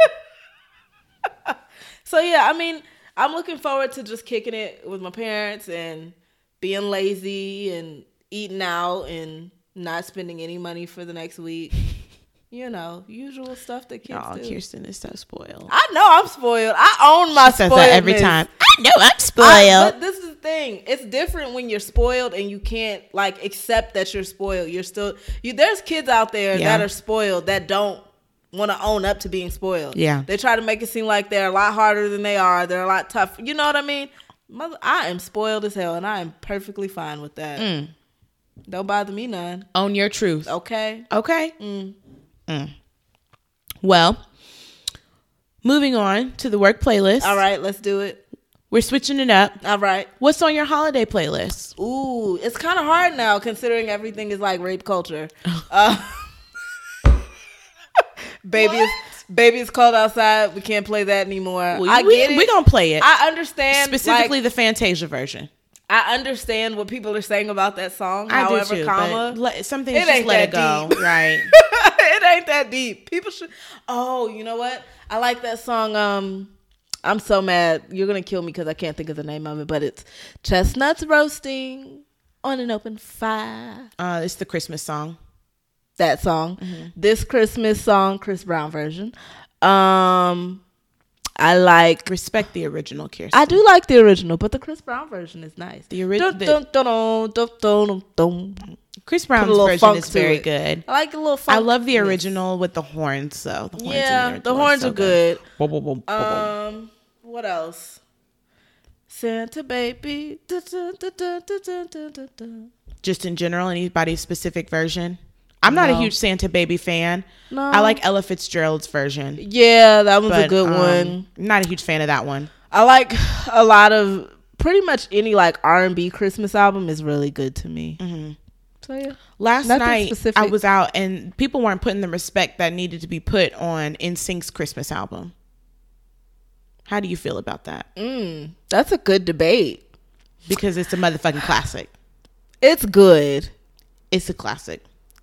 S1: So yeah, I mean, I'm looking forward to just kicking it with my parents and being lazy and eating out and not spending any money for the next week. usual stuff that kids do.
S2: Kirsten is so spoiled.
S1: I know I'm spoiled. I own my spoiled. Says that
S2: every time. I know I'm spoiled.
S1: But this is the thing. It's different when you're spoiled and you can't like accept that you're spoiled. You're still there's kids out there that are spoiled that don't want to own up to being spoiled.
S2: Yeah.
S1: They try to make it seem like they're a lot harder than they are. They're a lot tough. You know what I mean? I am spoiled as hell and I am perfectly fine with that. Don't bother me none.
S2: Own your truth.
S1: Okay.
S2: Well, moving on to the work playlist.
S1: All right, let's do it.
S2: We're switching it up.
S1: All right.
S2: What's on your holiday playlist?
S1: Ooh, it's kind of hard now considering everything is like rape culture. Baby, it's cold outside. We can't play that anymore. I get it.
S2: We're going to play it.
S1: I understand.
S2: Specifically the Fantasia version.
S1: I understand what people are saying about that song.
S2: I
S1: however,
S2: do too,
S1: comma,
S2: some things just let it go. Right.
S1: It ain't that deep. People should. Oh, you know what? I like that song. I'm so mad. You're gonna kill me because I can't think of the name of it. But it's chestnuts roasting on an open fire.
S2: It's the Christmas song.
S1: That song. Mm-hmm. This Christmas song, Chris Brown version. I like
S2: respect the original, Kirsten.
S1: I do like the original, but the Chris Brown version is nice.
S2: The original Chris Brown's version is very good.
S1: I like the little funk.
S2: I love the original with the horns, though.
S1: The horns are good. What else? Santa baby.
S2: Just in general, anybody's specific version? I'm not a huge Santa Baby fan. No. I like Ella Fitzgerald's version.
S1: Yeah, that was a good one.
S2: I'm not a huge fan of that one.
S1: I like a lot of pretty much any like R&B Christmas album is really good to me. Mm-hmm. So yeah.
S2: Last night I was out and people weren't putting the respect that needed to be put on NSYNC's Christmas album. How do you feel about that?
S1: That's a good debate.
S2: Because it's a motherfucking classic.
S1: It's good.
S2: It's a classic.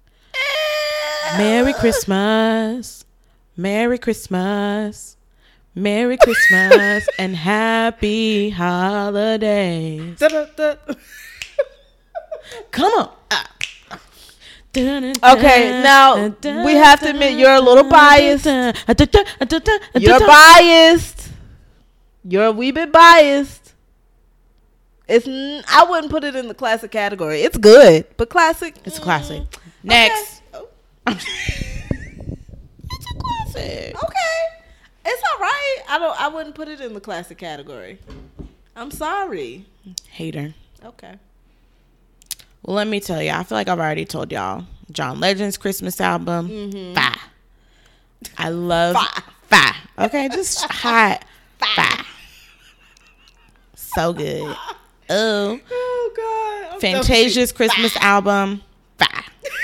S2: Merry Christmas, Merry Christmas, Merry Christmas, and Happy Holidays. Come on.
S1: Okay, now we have to admit you're a little biased. You're biased. You're a wee bit biased. I wouldn't put it in the classic category. It's good, but classic.
S2: It's a classic. Next.
S1: Okay.
S2: It's a classic.
S1: Okay. It's all right. I wouldn't put it in the classic category. I'm sorry.
S2: Hater.
S1: Okay.
S2: Well, let me tell you. I feel like I've already told y'all. John Legend's Christmas album. Mm-hmm. Fire. I love fire. Okay, just hot. Fire. So good. Oh
S1: God.
S2: Fantasia's Christmas album. Fire.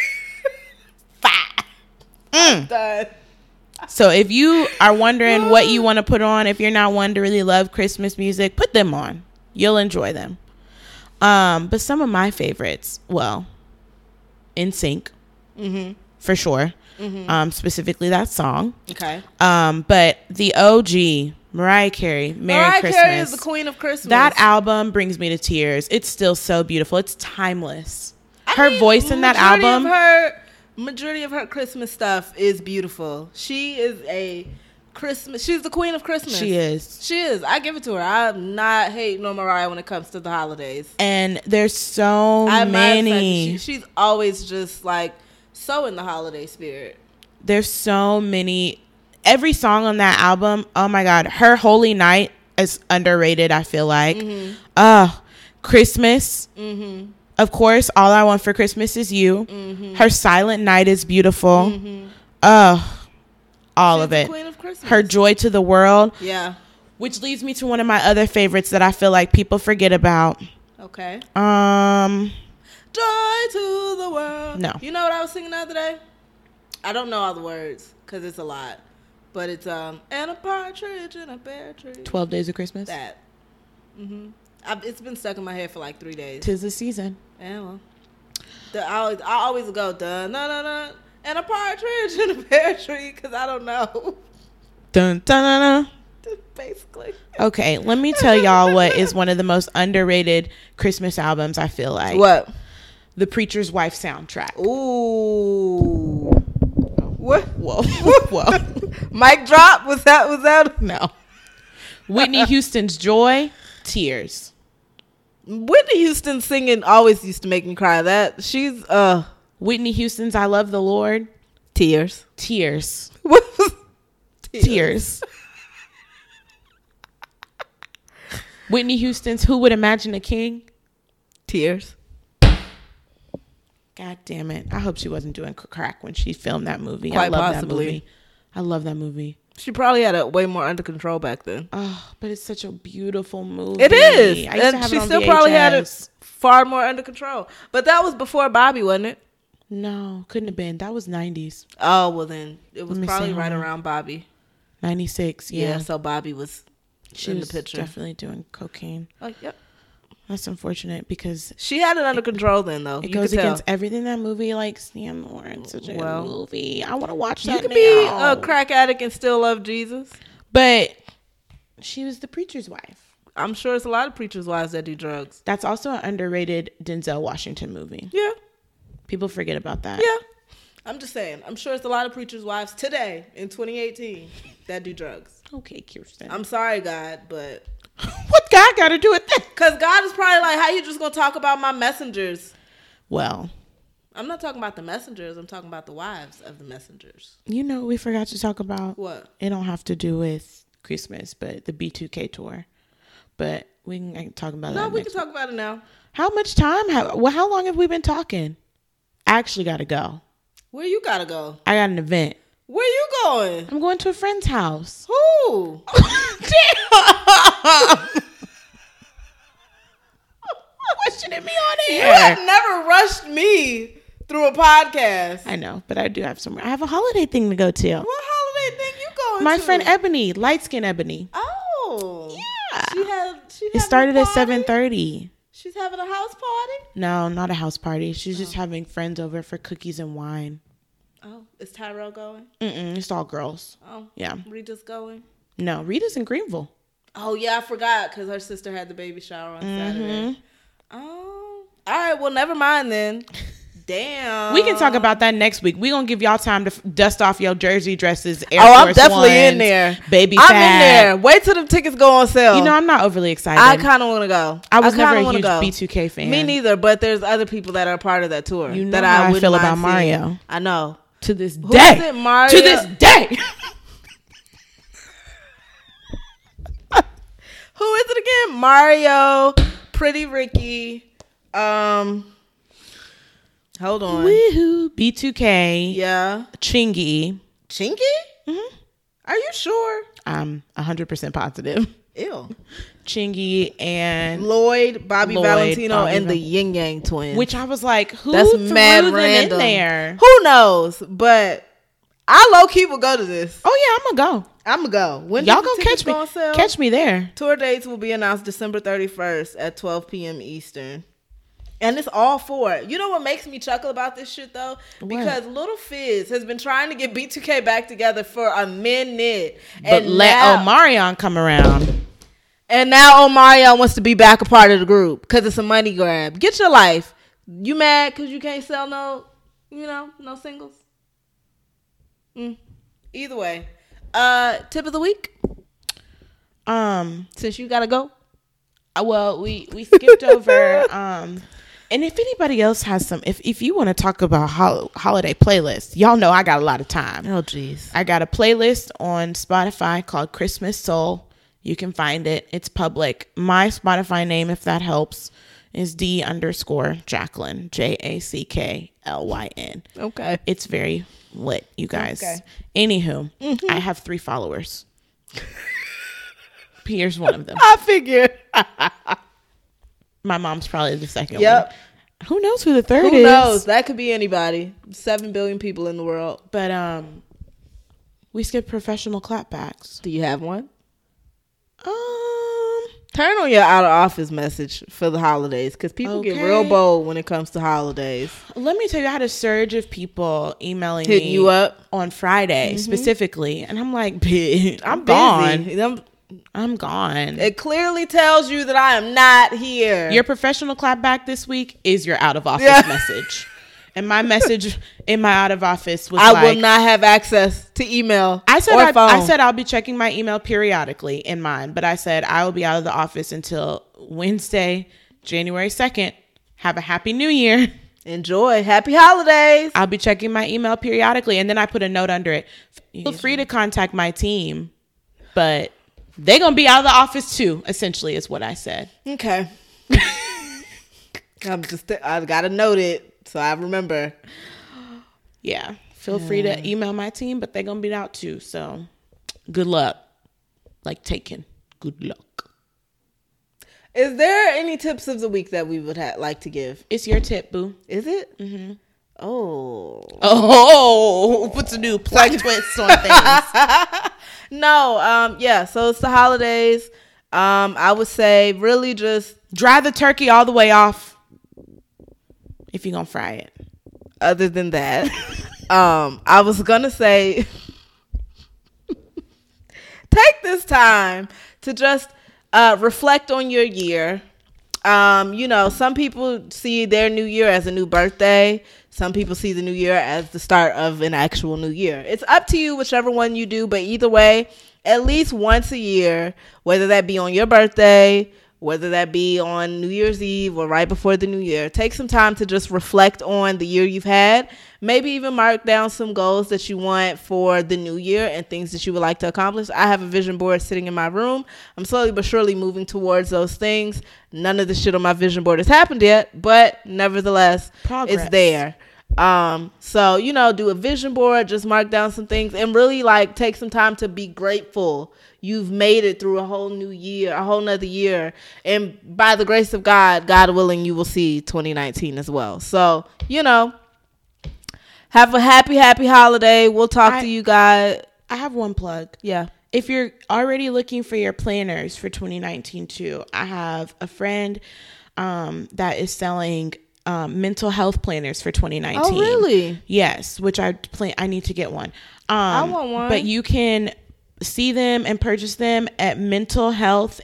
S1: Done.
S2: So if you are wondering what you want to put on, if you're not one to really love Christmas music, put them on. You'll enjoy them. But some of my favorites, well, NSYNC, for sure. Mm-hmm. Specifically that song.
S1: Okay.
S2: But the OG, Mariah Carey, Merry Christmas.
S1: Mariah Carey is the queen of Christmas.
S2: That album brings me to tears. It's still so beautiful. It's timeless. Her voice in that album.
S1: Majority of her Christmas stuff is beautiful. She's the queen of Christmas.
S2: She is.
S1: I give it to her. I'm not hating on Mariah when it comes to the holidays.
S2: And there's so many.
S1: She's always just like so in the holiday spirit.
S2: There's so many. Every song on that album, oh my God. Her Holy Night is underrated, I feel like. Christmas. Mm-hmm. Of course, All I Want for Christmas Is You. Mm-hmm. Her Silent Night is beautiful. Mm-hmm. All of it.
S1: The queen of Christmas.
S2: Her Joy to the World.
S1: Yeah.
S2: Which leads me to one of my other favorites that I feel like people forget about.
S1: Okay.
S2: Joy
S1: to the World.
S2: No.
S1: You know what I was singing the other day? I don't know all the words because it's a lot. But it's and a partridge in a pear tree.
S2: 12 Days of Christmas.
S1: That. Mm-hmm. It's been stuck in my head for like 3 days.
S2: 'Tis the season.
S1: Yeah, well. I always go, dun, dun, dun, dun, and a partridge in a pear tree, because I don't know.
S2: Dun, dun, dun, dun.
S1: Basically.
S2: Okay, let me tell y'all what is one of the most underrated Christmas albums, I feel like.
S1: What?
S2: The Preacher's Wife soundtrack.
S1: Ooh. What?
S2: Whoa. Whoa.
S1: Mic drop? Was that?
S2: No. Whitney Houston's Joy, tears.
S1: Whitney Houston singing always used to make me cry. That she's
S2: Whitney Houston's I Love the Lord,
S1: tears.
S2: Tears.
S1: What was
S2: tears? Whitney Houston's Who Would Imagine a King?
S1: Tears.
S2: God damn it. I hope she wasn't doing crack when she filmed that movie.
S1: Quite
S2: I love
S1: possibly.
S2: that movie. I love that movie.
S1: She probably had it way more under control back then.
S2: Oh, but it's such a beautiful movie.
S1: It is.
S2: I used to
S1: And
S2: have
S1: she
S2: it on
S1: still
S2: VHS.
S1: probably had it far more under control. But that was before Bobby, wasn't it?
S2: No, couldn't have been. That was 90s.
S1: Oh, well then. It was
S2: Let me
S1: probably
S2: see,
S1: right
S2: hold on.
S1: around Bobby.
S2: 96,
S1: Yeah,
S2: yeah.
S1: so Bobby was
S2: She
S1: in
S2: was
S1: the picture.
S2: definitely doing cocaine.
S1: Oh, yep.
S2: That's unfortunate because
S1: She had it under control then, though.
S2: it
S1: You
S2: goes
S1: could tell.
S2: against everything that movie like stand for. It's such a good movie. I want to watch that
S1: You could
S2: now.
S1: be a crack addict and still love Jesus.
S2: But she was the preacher's wife.
S1: I'm sure it's a lot of preachers' wives that do drugs.
S2: That's also an underrated Denzel Washington movie.
S1: Yeah.
S2: People forget about that.
S1: Yeah. I'm just saying. I'm sure it's a lot of preachers' wives today in 2018 that do drugs.
S2: Okay, Kirsten.
S1: I'm sorry, God, but...
S2: What God got to do with that?
S1: Because God is probably like, how you just going to talk about my messengers?
S2: Well,
S1: I'm not talking about the messengers. I'm talking about the wives of the messengers.
S2: you know, we forgot to talk about...
S1: What?
S2: It don't have to do with Christmas, but the B2K tour. But we can talk about that
S1: No, we
S2: next
S1: can talk about it now.
S2: How much time? How long have we been talking? I actually got to go.
S1: Where you got to go?
S2: I got an event.
S1: Where you going?
S2: I'm going to a friend's house.
S1: Who?
S2: Damn! Questioning me on
S1: You
S2: air.
S1: have never rushed me through a podcast.
S2: I know, but I do have somewhere. I have a holiday thing to go to.
S1: What holiday thing you going
S2: My
S1: to?
S2: friend Ebony, light skin Ebony.
S1: Oh.
S2: Yeah.
S1: She
S2: It started at 7:30.
S1: She's having a house party?
S2: No, not a house party. She's just having friends over for cookies and wine.
S1: Oh, is Tyrell going?
S2: It's all girls.
S1: Oh.
S2: Yeah.
S1: Rita's going?
S2: No, Rita's in Greenville.
S1: Oh, yeah, I forgot because her sister had the baby shower on Saturday. Oh. All right, well, never mind then. Damn.
S2: We can talk about that next week. We're going to give y'all time to dust off your jersey dresses, Air
S1: I'm
S2: Force
S1: definitely
S2: Ones,
S1: in there.
S2: Baby
S1: I'm
S2: fat.
S1: in there. Wait till the tickets go on sale.
S2: You know, I'm not overly excited.
S1: I kind of want to go.
S2: I was never a
S1: kinda
S2: huge
S1: wanna go.
S2: B2K fan.
S1: Me neither, but there's other people that are part of that tour.
S2: You know
S1: that
S2: how I
S1: wouldn't
S2: feel
S1: mind
S2: about
S1: seeing.
S2: Mario.
S1: I know.
S2: To this
S1: Who
S2: day.
S1: is it, Mario?
S2: To this day.
S1: Who is it again? Mario, Pretty Ricky. Hold on.
S2: Woohoo. B2K.
S1: Yeah.
S2: Chingy.
S1: Chingy? Mm-hmm. Are you sure?
S2: I'm 100% positive.
S1: Ew.
S2: Chingy and
S1: Bobby
S2: Lloyd,
S1: Valentino,
S2: Bobby
S1: and the Yin Yang Twins.
S2: which I was like, who
S1: That's
S2: threw
S1: mad
S2: them
S1: random.
S2: in there?
S1: Who knows? But I low key will go to this.
S2: Oh yeah, I'm gonna go.
S1: I'm gonna go. When
S2: Y'all
S1: do the
S2: gonna
S1: tickets
S2: catch me?
S1: go on sale?
S2: Catch me there.
S1: Tour dates will be announced December 31st at 12 p.m. Eastern. And it's all for it. You know what makes me chuckle about this shit though? Because Little Fizz has been trying to get B2K back together for a minute.
S2: But let Omarion come around.
S1: And now Omarion wants to be back a part of the group because it's a money grab. Get your life. You mad because you can't sell no singles? Either way. Tip of the week? Since you gotta go.
S2: Well, we skipped over and if anybody else has some, if you want to talk about holiday playlists, y'all know I got a lot of time.
S1: Oh, jeez.
S2: I got a playlist on Spotify called Christmas Soul. You can find it. It's public. My Spotify name, if that helps, is D_Jacqueline, JACKLYN.
S1: Okay.
S2: It's very lit, you guys.
S1: Okay.
S2: Anywho, I have 3 followers. Here's one of them.
S1: I figured.
S2: My mom's probably the second
S1: Yep.
S2: one. Who knows who the third is?
S1: Who knows? That could be anybody. 7 billion people in the world.
S2: But we skipped professional clapbacks.
S1: Do you have one? Turn on your out of office message for the holidays because people get real bold when it comes to holidays.
S2: Let me tell you, I had a surge of people emailing
S1: Hitting
S2: me
S1: you up
S2: on Friday specifically, and I'm like, bitch, I'm
S1: busy.
S2: gone. I'm gone.
S1: It clearly tells you that I am not here.
S2: Your professional clapback this week is your out of office message. And my message in my out of office was
S1: I will not have access to email.
S2: I said I'll be checking my email periodically in mine, but I said I will be out of the office until Wednesday, January 2nd. Have a happy new year.
S1: Enjoy. Happy holidays.
S2: I'll be checking my email periodically. And then I put a note under it. Feel free to contact my team, but they're going to be out of the office too, essentially is what I said.
S1: Okay. I got to note it so I remember.
S2: Yeah. Feel free to email my team, but they're going to be out too. So good luck. Like taken. Good luck.
S1: Is there any tips of the week that we would like to give?
S2: It's your tip, boo.
S1: Is it?
S2: Mm-hmm.
S1: Oh.
S2: What's a new plot twist on things?
S1: No, yeah. So it's the holidays. I would say really just
S2: dry the turkey all the way off if you're gonna fry it.
S1: Other than that, I was gonna say take this time to just reflect on your year. Some people see their new year as a new birthday. Some people see the new year as the start of an actual new year. It's up to you, whichever one you do. But either way, at least once a year, whether that be on your birthday, whether that be on New Year's Eve or right before the new year, take some time to just reflect on the year you've had. Maybe even mark down some goals that you want for the new year and things that you would like to accomplish. I have a vision board sitting in my room. I'm slowly but surely moving towards those things. None of the shit on my vision board has happened yet, but nevertheless, progress. It's there. So, do a vision board, just mark down some things and really take some time to be grateful. You've made it through a whole new year, a whole nother year. And by the grace of God, God willing, you will see 2019 as well. So, have a happy holiday. We'll talk to you guys.
S2: I have one plug.
S1: Yeah.
S2: If you're already looking for your planners for 2019 too, I have a friend that is selling mental health planners for 2019.
S1: Oh, really?
S2: Yes, which I need to get one.
S1: I want one.
S2: But you can see them and purchase them at Mental Health,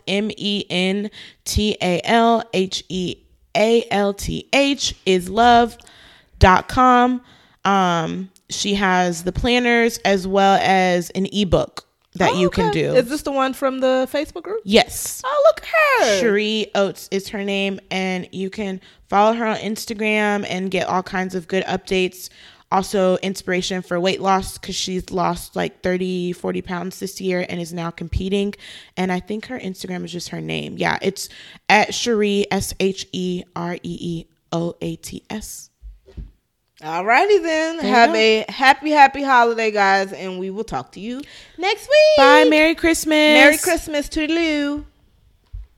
S2: mentalhealth is love.com. She has the planners as well as an ebook that you can do.
S1: Is this the one from the Facebook group?
S2: Yes.
S1: Oh, look at her.
S2: Cherie Oates is her name, and you can follow her on Instagram and get all kinds of good updates. Also inspiration for weight loss because she's lost 30-40 pounds this year and is now competing. And I think her Instagram is just her name. Yeah, it's at Cherie, SHEREEOATS.
S1: Alrighty then. Have a happy holiday, guys, and we will talk to you next week.
S2: Bye. Merry Christmas.
S1: Merry Christmas. Toodaloo.